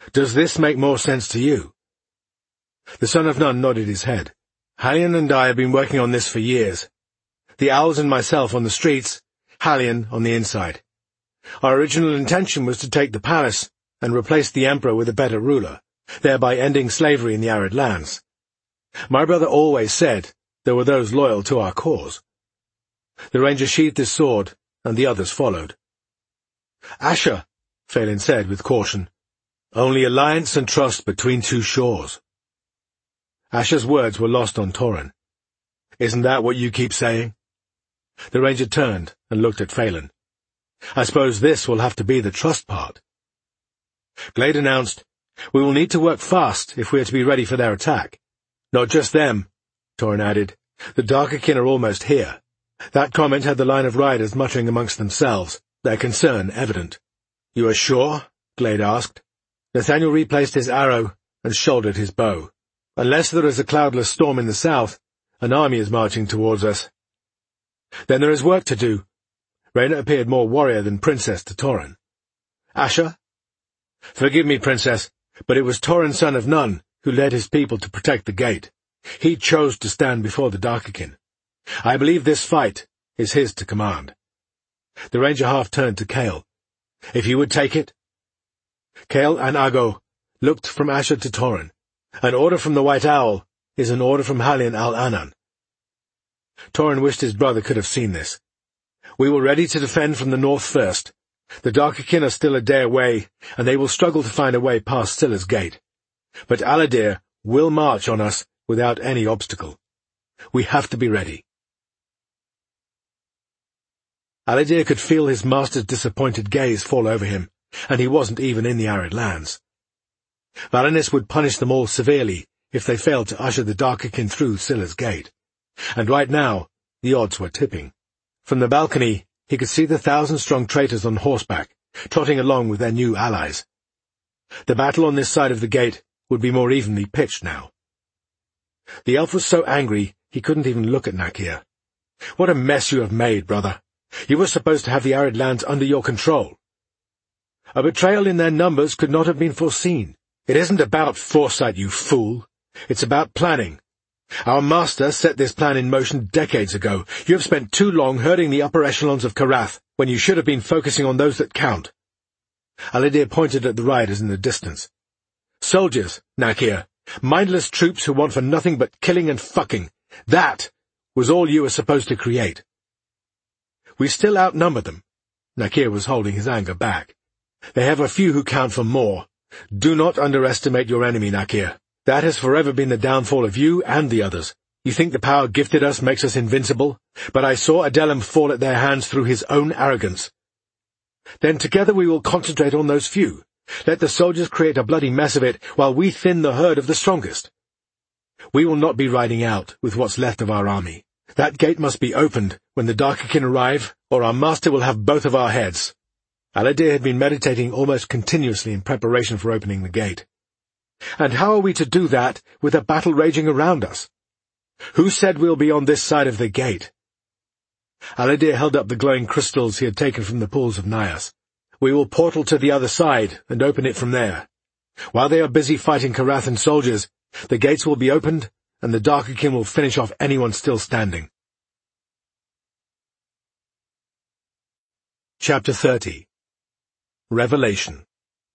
Does this make more sense to you?" The Son of None nodded his head. "Halion and I have been working on this for years. The owls and myself on the streets, Halion on the inside. Our original intention was to take the palace and replace the Emperor with a better ruler, thereby ending slavery in the arid lands. My brother always said there were those loyal to our cause." The ranger sheathed his sword, and the others followed. "Asher," Phelan said with caution, "only alliance and trust between two shores." Asher's words were lost on Torrin. "Isn't that what you keep saying?" The ranger turned and looked at Phelan. "I suppose this will have to be the trust part." Glade announced, "We will need to work fast if we are to be ready for their attack." "Not just them," Torrin added. "The Darkakin are almost here." That comment had the line of riders muttering amongst themselves, their concern evident. "You are sure?" Glade asked. Nathaniel replaced his arrow and shouldered his bow. "Unless there is a cloudless storm in the south, an army is marching towards us." "Then there is work to do." Reyna appeared more warrior than princess to Torrin. "Asher?" "Forgive me, princess, but it was Torrin, Son of None, who led his people to protect the gate. He chose to stand before the Darkakin. I believe this fight is his to command." The ranger half turned to Cale. "If you would take it?" Cale and Ago looked from Asher to Torrin. "An order from the White Owl is an order from Halion al-Anan." Torrin wished his brother could have seen this. "We were ready to defend from the north first. The Darkakin are still a day away, and they will struggle to find a way past Scylla's gate. But Aladir will march on us without any obstacle. We have to be ready." Aladir could feel his master's disappointed gaze fall over him, and he wasn't even in the arid lands. Valanis would punish them all severely if they failed to usher the Darkakin through Scylla's gate. And right now, the odds were tipping. From the balcony, he could see the 1,000-strong traitors on horseback, trotting along with their new allies. The battle on this side of the gate would be more evenly pitched now. The elf was so angry he couldn't even look at Nakir. "What a mess you have made, brother. You were supposed to have the arid lands under your control." "A betrayal in their numbers could not have been foreseen. It isn't about foresight, you fool. It's about planning. Our master set this plan in motion decades ago. You have spent too long herding the upper echelons of Karath when you should have been focusing on those that count." Aladir pointed at the riders in the distance. "Soldiers, Nakir. Mindless troops who want for nothing but killing and fucking. That was all you were supposed to create." "We still outnumber them." Nakir was holding his anger back. "They have a few who count for more. Do not underestimate your enemy, Nakir. That has forever been the downfall of you and the others. You think the power gifted us makes us invincible, but I saw Adelim fall at their hands through his own arrogance. Then together we will concentrate on those few. Let the soldiers create a bloody mess of it while we thin the herd of the strongest. We will not be riding out with what's left of our army. That gate must be opened when the Darkakin arrive, or our master will have both of our heads." Aladir had been meditating almost continuously in preparation for opening the gate. "And how are we to do that with a battle raging around us? Who said we'll be on this side of the gate?" Aladir held up the glowing crystals he had taken from the pools of Nias. "We will portal to the other side and open it from there. While they are busy fighting Karathan soldiers, the gates will be opened, and the Darkakin will finish off anyone still standing." Chapter 30. Revelation.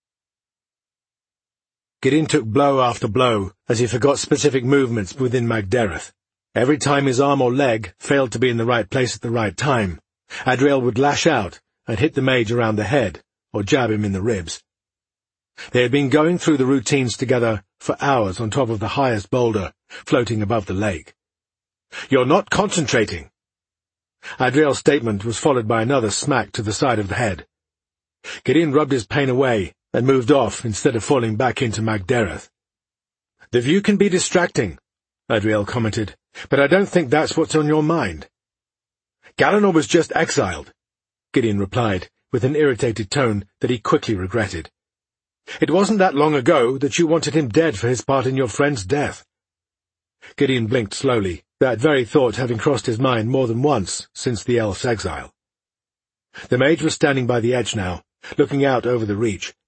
Gideon took blow after blow as he forgot specific movements within Magdereth. Every time his arm or leg failed to be in the right place at the right time, Adriel would lash out and hit the mage around the head, or jab him in the ribs. They had been going through the routines together for hours on top of the highest boulder, floating above the lake. "You're not concentrating." Adriel's statement was followed by another smack to the side of the head. Gideon rubbed his pain away and moved off instead of falling back into Magdereth. "The view can be distracting," Adriel commented, "but I don't think that's what's on your mind." "Galanor was just exiled," Gideon replied, with an irritated tone that he quickly regretted. "It wasn't that long ago that you wanted him dead for his part in your friend's death." Gideon blinked slowly, that very thought having crossed his mind more than once since the elf's exile. The mage was standing by the edge now, looking out over the reach.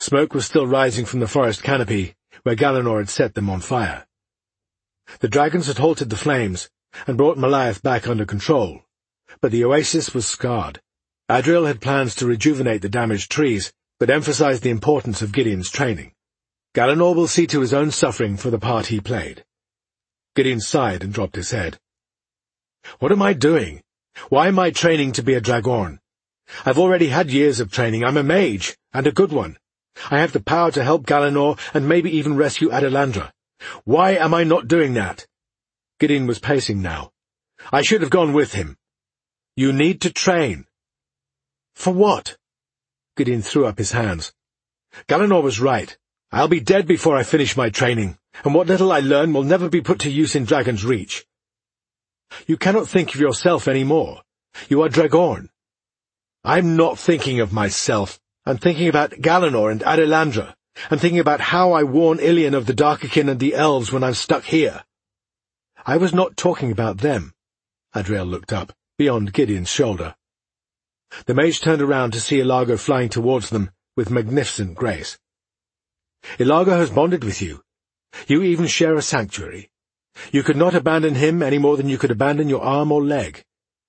Smoke was still rising from the forest canopy, where Galanor had set them on fire. The dragons had halted the flames and brought Maliath back under control, but the oasis was scarred. Adriel had plans to rejuvenate the damaged trees, but emphasized the importance of Gideon's training. Galanor will see to his own suffering for the part he played. Gideon sighed and dropped his head. What am I doing? Why am I training to be a Dragorn? I've already had years of training. I'm a mage, and a good one. I have the power to help Galanor and maybe even rescue Adelandra. Why am I not doing that? Gideon was pacing now. I should have gone with him. You need to train. For what? Gideon threw up his hands. Galanor was right. I'll be dead before I finish my training, and what little I learn will never be put to use in Dragon's Reach. You cannot think of yourself any more. You are Dragorn. I'm not thinking of myself. I'm thinking about Galanor and Adelandra. I'm thinking about how I warn Ilian of the Darkerkin and the elves when I'm stuck here. I was not talking about them. Adriel looked up, beyond Gideon's shoulder. The mage turned around to see Ilago flying towards them with magnificent grace. Ilago has bonded with you. You even share a sanctuary. You could not abandon him any more than you could abandon your arm or leg.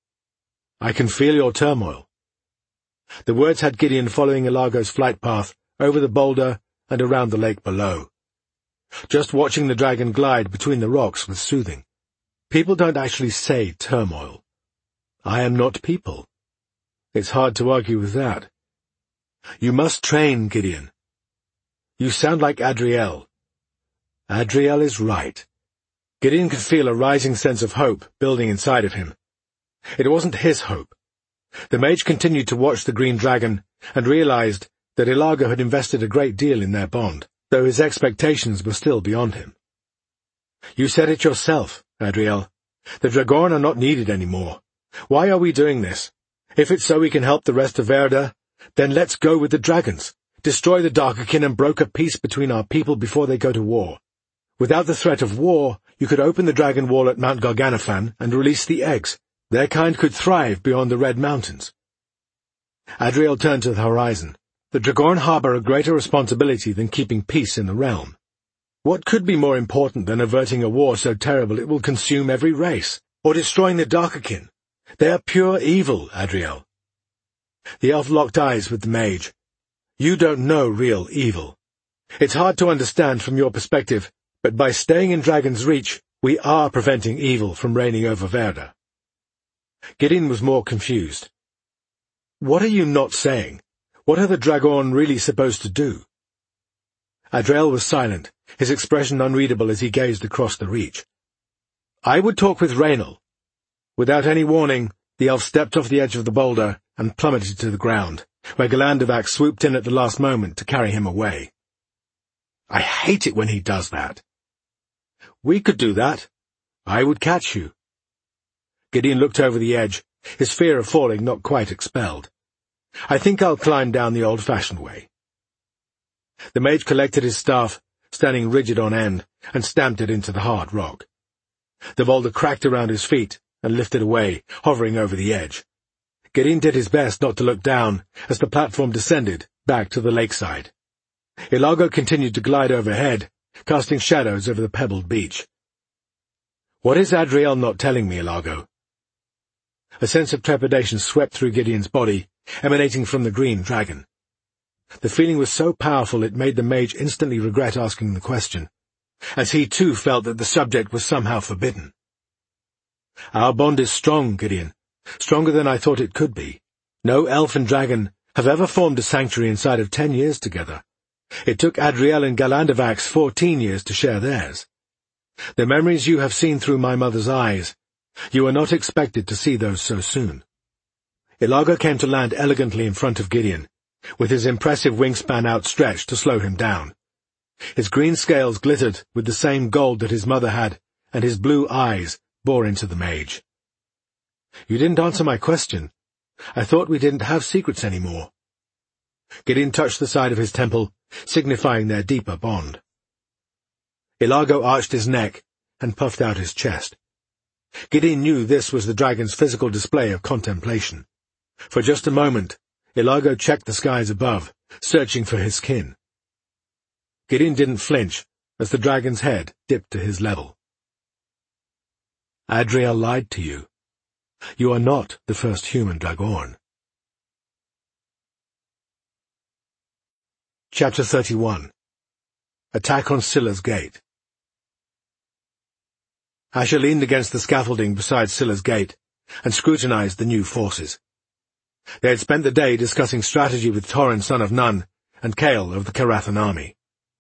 I can feel your turmoil. The words had Gideon following Ilago's flight path over the boulder and around the lake below. Just watching the dragon glide between the rocks was soothing. People don't actually say turmoil. I am not people. It's hard to argue with that. You must train, Gideon. You sound like Adriel. Adriel is right. Gideon could feel a rising sense of hope building inside of him. It wasn't his hope. The mage continued to watch the green dragon and realized that Ilago had invested a great deal in their bond, though his expectations were still beyond him. You said it yourself, Adriel. The Dragorn are not needed anymore. Why are we doing this? If it's so we can help the rest of Verda, then let's go with the dragons. Destroy the Darkerkin and broker peace between our people before they go to war. Without the threat of war, you could open the dragon wall at Mount Garganophan and release the eggs. Their kind could thrive beyond the Red Mountains. Adriel turned to the horizon. The Dragorn harbor a greater responsibility than keeping peace in the realm. What could be more important than averting a war so terrible it will consume every race, or destroying the Darkerkin? They are pure evil, Adriel. The elf locked eyes with the mage. You don't know real evil. It's hard to understand from your perspective, but by staying in Dragon's Reach, we are preventing evil from reigning over Verda. Gideon was more confused. What are you not saying? What are the Dragorn really supposed to do? Adriel was silent, his expression unreadable as he gazed across the reach. I would talk with Raynal. Without any warning, the elf stepped off the edge of the boulder and plummeted to the ground, where Galandovac swooped in at the last moment to carry him away. I hate it when he does that. We could do that. I would catch you. Gideon looked over the edge, his fear of falling not quite expelled. I think I'll climb down the old-fashioned way. The mage collected his staff, standing rigid on end, and stamped it into the hard rock. The boulder cracked around his feet and lifted away, hovering over the edge. Gideon did his best not to look down as the platform descended back to the lakeside. Ilago continued to glide overhead, casting shadows over the pebbled beach. What is Adriel not telling me, Ilago? A sense of trepidation swept through Gideon's body, emanating from the green dragon. The feeling was so powerful it made the mage instantly regret asking the question, as he too felt that the subject was somehow forbidden. Our bond is strong, Gideon, stronger than I thought it could be. No elf and dragon have ever formed a sanctuary inside of 10 years together. It took Adriel and Galandovac's 14 years to share theirs. The memories you have seen through my mother's eyes, you are not expected to see those so soon. Ilago came to land elegantly in front of Gideon, with his impressive wingspan outstretched to slow him down. His green scales glittered with the same gold that his mother had, and his blue eyes bore into the mage. You didn't answer my question. I thought we didn't have secrets anymore. Gideon touched the side of his temple, signifying their deeper bond. Ilago arched his neck and puffed out his chest. Gideon knew this was the dragon's physical display of contemplation. For just a moment, Ilago checked the skies above, searching for his kin. Gideon didn't flinch as the dragon's head dipped to his level. Adriel lied to you. You are not the first human Draghorn. Chapter 31. Attack on Scylla's Gate. Asher leaned against the scaffolding beside Scylla's gate and scrutinized the new forces. They had spent the day discussing strategy with Torrin, son of Nun, and Kael of the Carathan army.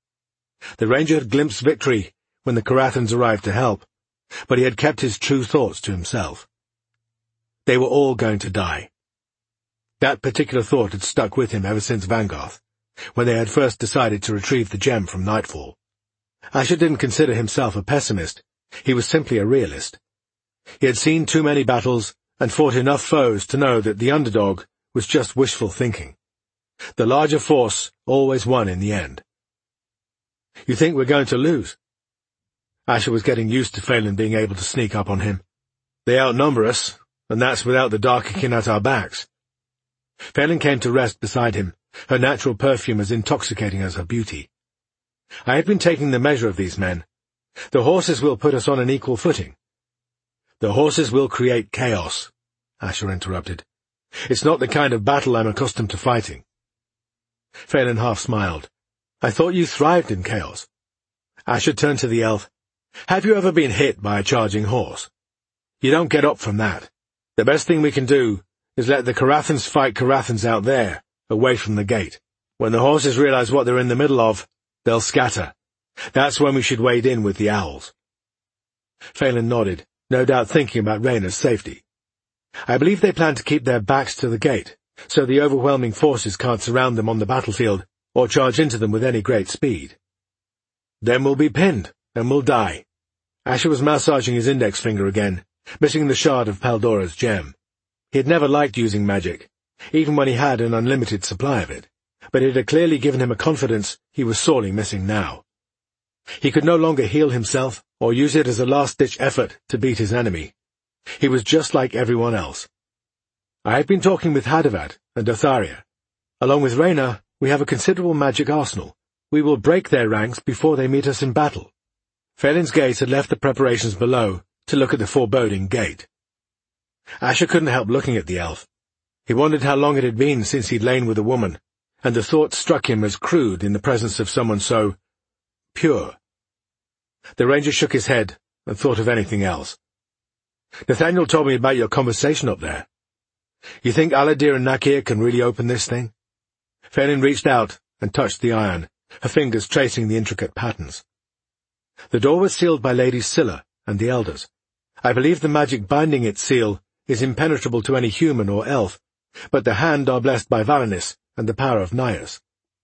The ranger had glimpsed victory when the Carathans arrived to help, but he had kept his true thoughts to himself. They were all going to die. That particular thought had stuck with him ever since Vangoth, when they had first decided to retrieve the gem from Nightfall. Asher didn't consider himself a pessimist. He was simply a realist. He had seen too many battles and fought enough foes to know that the underdog was just wishful thinking. The larger force always won in the end. You think we're going to lose? Asher was getting used to Phelan being able to sneak up on him. They outnumber us, and that's without the Darkakin at our backs. Phelan came to rest beside him, her natural perfume as intoxicating as her beauty. I had been taking the measure of these men. The horses will put us on an equal footing. The horses will create chaos, Asher interrupted. It's not the kind of battle I'm accustomed to fighting. Phelan half smiled. I thought you thrived in chaos. Asher turned to the elf. Have you ever been hit by a charging horse? You don't get up from that. The best thing we can do is let the Carathans fight Carathans out there, away from the gate. When the horses realize what they're in the middle of, they'll scatter. That's when we should wade in with the owls. Phelan nodded, no doubt thinking about Rayna's safety. I believe they plan to keep their backs to the gate, so the overwhelming forces can't surround them on the battlefield or charge into them with any great speed. Then we'll be pinned, and we'll die. Asher was massaging his index finger again, missing the shard of Paldora's gem. He had never liked using magic, even when he had an unlimited supply of it, but it had clearly given him a confidence he was sorely missing now. He could no longer heal himself or use it as a last-ditch effort to beat his enemy. He was just like everyone else. I had been talking with Hadavad and Dotharia. Along with Rayna, we have a considerable magic arsenal. We will break their ranks before they meet us in battle. Phelan's gaze had left the preparations below to look at the foreboding gate. Asher couldn't help looking at the elf. He wondered how long it had been since he'd lain with a woman, and the thought struck him as crude in the presence of someone so pure. The ranger shook his head and thought of anything else. Nathaniel told me about your conversation up there. You think Aladir and Nakir can really open this thing? Phelan reached out and touched the iron, her fingers tracing the intricate patterns. The door was sealed by Lady Scylla and the elders. I believe the magic binding its seal is impenetrable to any human or elf, but the hand are blessed by Valanis and the power of Naias.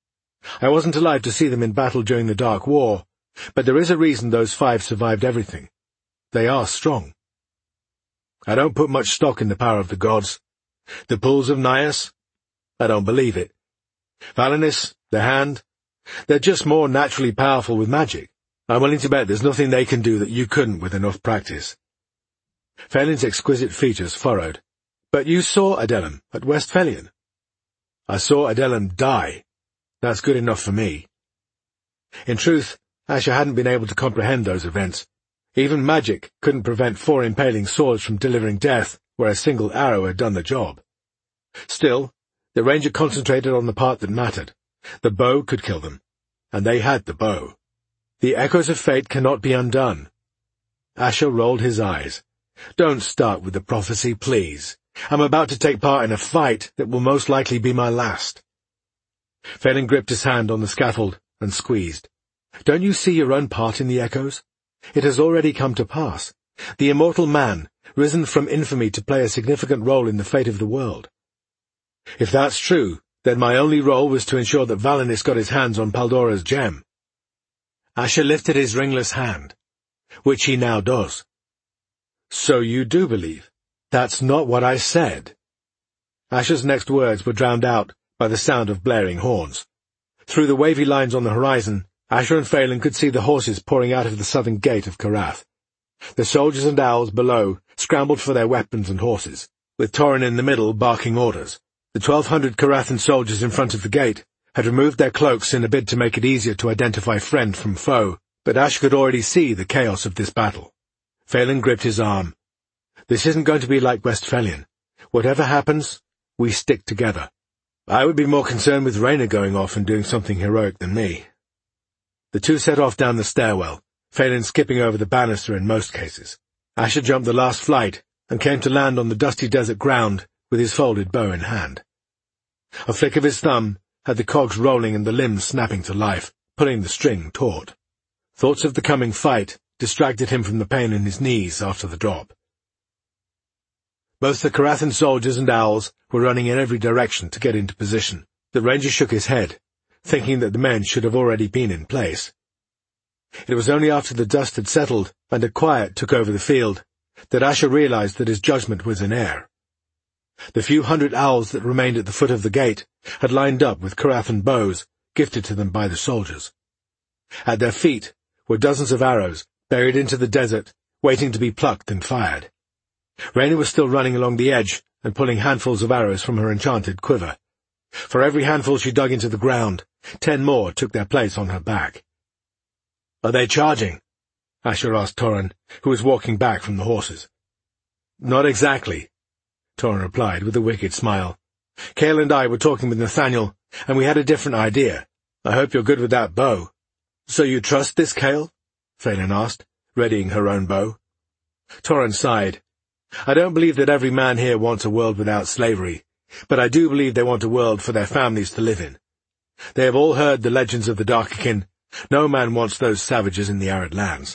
I wasn't alive to see them in battle during the Dark War, but there is a reason those 5 survived everything. They are strong. I don't put much stock in the power of the gods. The pools of Naias? I don't believe it. Valanis, the hand, they're just more naturally powerful with magic. I'm willing to bet there's nothing they can do that you couldn't with enough practice. Phelan's exquisite features furrowed. But you saw Adelum at Westphalian. I saw Adelum die. That's good enough for me. In truth, Asher hadn't been able to comprehend those events. Even magic couldn't prevent 4 impaling swords from delivering death where a single arrow had done the job. Still, the ranger concentrated on the part that mattered. The bow could kill them, and they had the bow. The echoes of fate cannot be undone. Asher rolled his eyes. Don't start with the prophecy, please. I'm about to take part in a fight that will most likely be my last. Phelan gripped his hand on the scaffold and squeezed. Don't you see your own part in the echoes? It has already come to pass. The immortal man, risen from infamy to play a significant role in the fate of the world. If that's true, then my only role was to ensure that Valanis got his hands on Paldora's gem. Asher lifted his ringless hand, which he now does. So you do believe? That's not what I said. Asher's next words were drowned out by the sound of blaring horns. Through the wavy lines on the horizon, Asher and Phelan could see the horses pouring out of the southern gate of Karath. The soldiers and owls below scrambled for their weapons and horses, with Torrin in the middle barking orders. The 1,200 Carathan soldiers in front of the gate had removed their cloaks in a bid to make it easier to identify friend from foe, but Asher could already see the chaos of this battle. Phelan gripped his arm. This isn't going to be like Westphalian. Whatever happens, we stick together. I would be more concerned with Rayner going off and doing something heroic than me. The two set off down the stairwell, Phelan skipping over the banister in most cases. Asher jumped the last flight and came to land on the dusty desert ground with his folded bow in hand. A flick of his thumb had the cogs rolling and the limbs snapping to life, pulling the string taut. Thoughts of the coming fight distracted him from the pain in his knees after the drop. Both the Carathan soldiers and owls were running in every direction to get into position. The ranger shook his head, thinking that the men should have already been in place. It was only after the dust had settled and a quiet took over the field that Asher realized that his judgment was in error. The few hundred owls that remained at the foot of the gate had lined up with Carathan bows gifted to them by the soldiers. At their feet were dozens of arrows buried into the desert, waiting to be plucked and fired. Rayner was still running along the edge and pulling handfuls of arrows from her enchanted quiver. For every handful she dug into the ground, 10 more took their place on her back. "Are they charging?" Asher asked Torrin, who was walking back from the horses. "Not exactly," Torrin replied with a wicked smile. "Cale and I were talking with Nathaniel, and we had a different idea. I hope you're good with that bow." "So you trust this, Cale?" Phelan asked, readying her own bow. Torrin sighed. "I don't believe that every man here wants a world without slavery, but I do believe they want a world for their families to live in. They have all heard the legends of the Darkakin. No man wants those savages in the arid lands."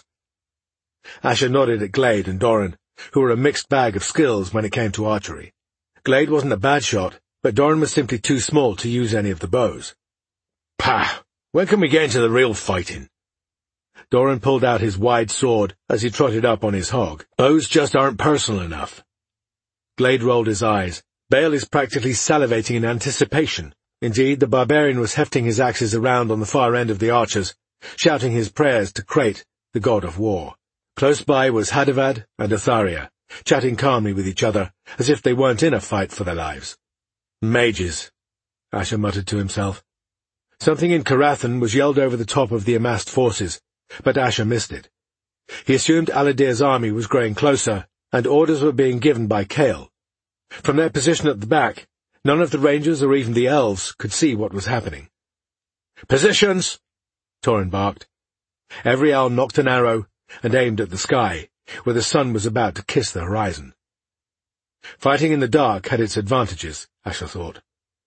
Asher nodded at Glade and Doran, who were a mixed bag of skills when it came to archery. Glade wasn't a bad shot, but Doran was simply too small to use any of the bows. "Pah! When can we get into the real fighting?" Doran pulled out his wide sword as he trotted up on his hog. "Bows just aren't personal enough." Glade rolled his eyes. Bale is practically salivating in anticipation. Indeed, the barbarian was hefting his axes around on the far end of the archers, shouting his prayers to Crate, the god of war. Close by was Hadavad and Atharia, chatting calmly with each other, as if they weren't in a fight for their lives. "Mages," Asher muttered to himself. Something in Carathan was yelled over the top of the amassed forces, but Asher missed it. He assumed Aladir's army was growing closer, and orders were being given by Cale. From their position at the back, none of the rangers or even the elves could see what was happening. "Positions!" Torrin barked. Every owl knocked an arrow and aimed at the sky, where the sun was about to kiss the horizon. Fighting in the dark had its advantages, Asher thought.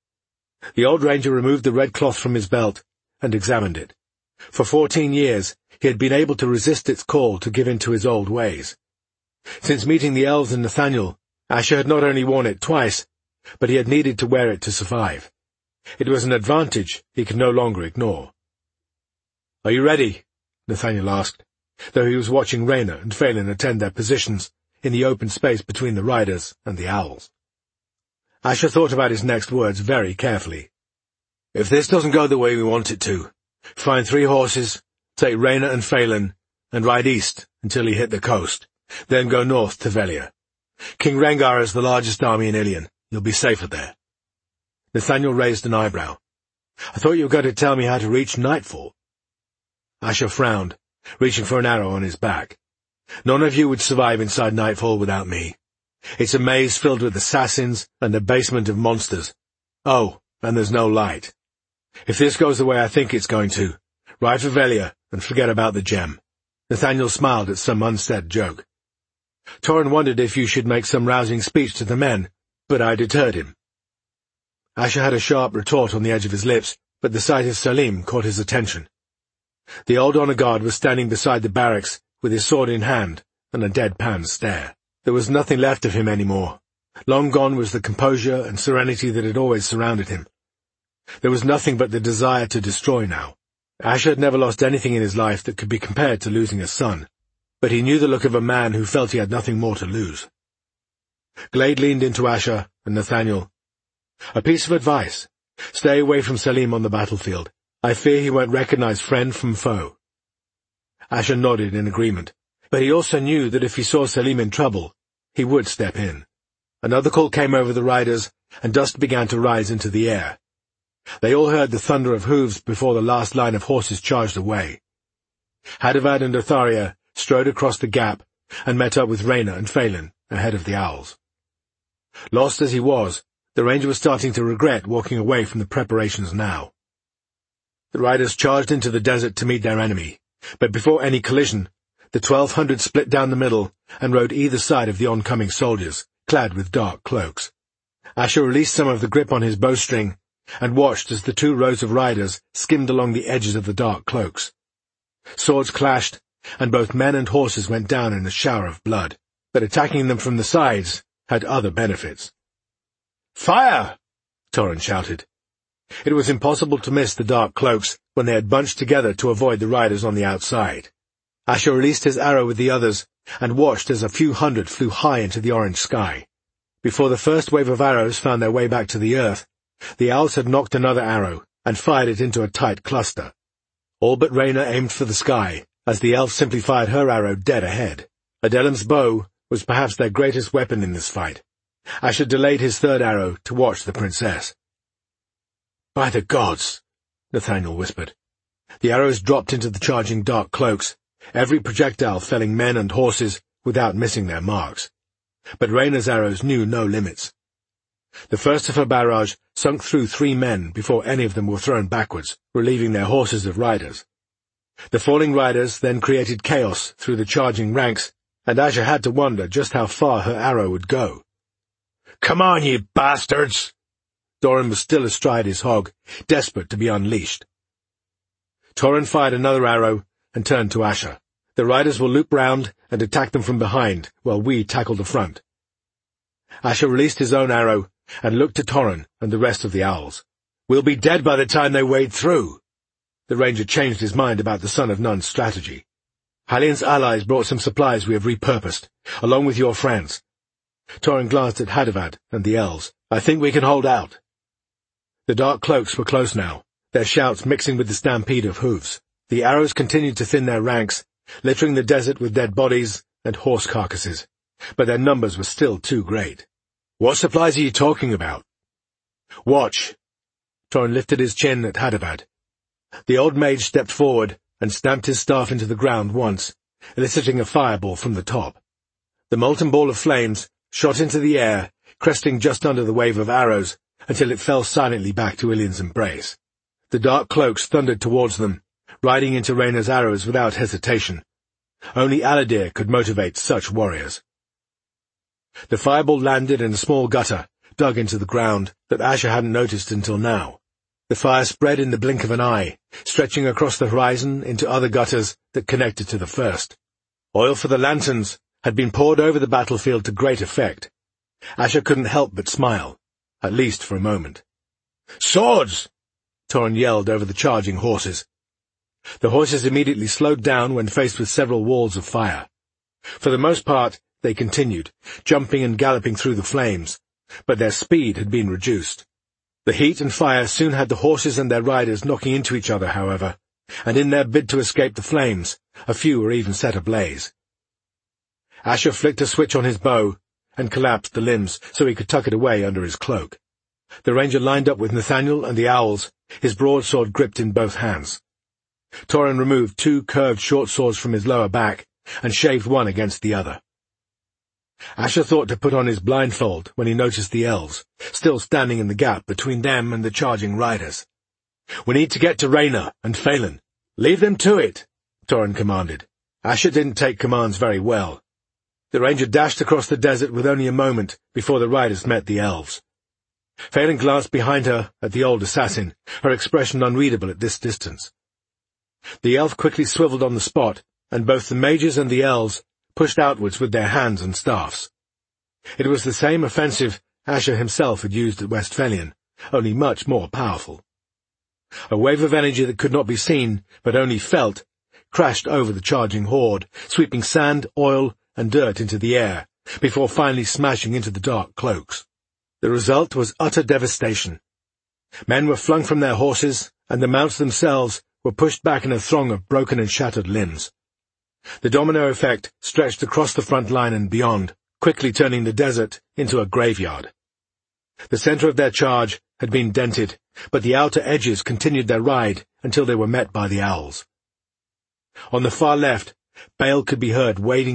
The old ranger removed the red cloth from his belt and examined it. For 14 years, he had been able to resist its call to give in to his old ways. Since meeting the elves and Nathaniel, Asher had not only worn it twice, but he had needed to wear it to survive. It was an advantage he could no longer ignore. "Are you ready?" Nathaniel asked, though he was watching Rayner and Phelan attend their positions in the open space between the riders and the owls. Asher thought about his next words very carefully. "If this doesn't go the way we want it to, find 3 horses, take Rayner and Phelan, and ride east until you hit the coast, then go north to Velia. King Rengar is the largest army in Ilion. You'll be safer there." Nathaniel raised an eyebrow. "I thought you were going to tell me how to reach Nightfall." Asher frowned, reaching for an arrow on his back. "None of you would survive inside Nightfall without me. It's a maze filled with assassins and a basement of monsters. Oh, and there's no light. If this goes the way I think it's going to, ride for Velia and forget about the gem." Nathaniel smiled at some unsaid joke. Torrin wondered if you should make some rousing speech to the men, but I deterred him. Asher had a sharp retort on the edge of his lips, but the sight of Salim caught his attention. The old honor guard was standing beside the barracks with his sword in hand and a deadpan stare. There was nothing left of him anymore. Long gone was the composure and serenity that had always surrounded him. There was nothing but the desire to destroy now. Asher had never lost anything in his life that could be compared to losing a son, but he knew the look of a man who felt he had nothing more to lose. Glade leaned into Asher and Nathaniel. "A piece of advice. Stay away from Salim on the battlefield. I fear he won't recognize friend from foe." Asher nodded in agreement, but he also knew that if he saw Salim in trouble, he would step in. Another call came over the riders, and dust began to rise into the air. They all heard the thunder of hooves before the last line of horses charged away. Hadavad and Otharia strode across the gap and met up with Rayna and Phelan ahead of the owls. Lost as he was, the ranger was starting to regret walking away from the preparations now. The riders charged into the desert to meet their enemy, but before any collision, the 1,200 split down the middle and rode either side of the oncoming soldiers, clad with dark cloaks. Asher released some of the grip on his bowstring and watched as the 2 rows of riders skimmed along the edges of the dark cloaks. Swords clashed, and both men and horses went down in a shower of blood, but attacking them from the sides had other benefits. "Fire!" Torrin shouted. It was impossible to miss the dark cloaks when they had bunched together to avoid the riders on the outside. Asher released his arrow with the others and watched as a few hundred flew high into the orange sky. Before the first wave of arrows found their way back to the earth, the owls had knocked another arrow and fired it into a tight cluster. All but Rayna aimed for the sky, as the elf simply fired her arrow dead ahead. Adelim's bow was perhaps their greatest weapon in this fight. Asher delayed his third arrow to watch the princess. "By the gods!" Nathaniel whispered. The arrows dropped into the charging dark cloaks, every projectile felling men and horses without missing their marks. But Rayna's arrows knew no limits. The first of her barrage sunk through 3 men before any of them were thrown backwards, relieving their horses of riders. The falling riders then created chaos through the charging ranks, and Asher had to wonder just how far her arrow would go. "Come on, ye bastards!" Doran was still astride his hog, desperate to be unleashed. Torrin fired another arrow and turned to Asher. "The riders will loop round and attack them from behind, while we tackle the front." Asher released his own arrow and looked to Torrin and the rest of the owls. "We'll be dead by the time they wade through." The ranger changed his mind about the Son of Nun's strategy. "Halian's allies brought some supplies we have repurposed, along with your friends." Torrin glanced at Hadavad and the elves. "I think we can hold out." The dark cloaks were close now, their shouts mixing with the stampede of hooves. The arrows continued to thin their ranks, littering the desert with dead bodies and horse carcasses, but their numbers were still too great. "What supplies are you talking about?" "Watch." Torrin lifted his chin at Hadavad. The old mage stepped forward and stamped his staff into the ground once, eliciting a fireball from the top. The molten ball of flames shot into the air, cresting just under the wave of arrows, until it fell silently back to Ilian's embrace. The dark cloaks thundered towards them, riding into Rayna's arrows without hesitation. Only Aladir could motivate such warriors. The fireball landed in a small gutter, dug into the ground, that Asher hadn't noticed until now. The fire spread in the blink of an eye, stretching across the horizon into other gutters that connected to the first. Oil for the lanterns had been poured over the battlefield to great effect. Asher couldn't help but smile, at least for a moment. "Swords!" Torrin yelled over the charging horses. The horses immediately slowed down when faced with several walls of fire. For the most part, they continued, jumping and galloping through the flames, but their speed had been reduced. The heat and fire soon had the horses and their riders knocking into each other, however, and in their bid to escape the flames, a few were even set ablaze. Asher flicked a switch on his bow and collapsed the limbs so he could tuck it away under his cloak. The ranger lined up with Nathaniel and the owls, his broadsword gripped in both hands. Torrin removed 2 curved short swords from his lower back and shaved one against the other. Asher thought to put on his blindfold when he noticed the elves, still standing in the gap between them and the charging riders. "We need to get to Rayna and Phelan. Leave them to it," Torrin commanded. Asher didn't take commands very well. The ranger dashed across the desert with only a moment before the riders met the elves. Phelan glanced behind her at the old assassin, her expression unreadable at this distance. The elf quickly swiveled on the spot, and both the mages and the elves pushed outwards with their hands and staffs. It was the same offensive Asher himself had used at Westphalian, only much more powerful. A wave of energy that could not be seen, but only felt, crashed over the charging horde, sweeping sand, oil, and dirt into the air, before finally smashing into the dark cloaks. The result was utter devastation. Men were flung from their horses, and the mounts themselves were pushed back in a throng of broken and shattered limbs. The domino effect stretched across the front line and beyond, quickly turning the desert into a graveyard. The center of their charge had been dented, but the outer edges continued their ride until they were met by the owls. On the far left, Bale could be heard wading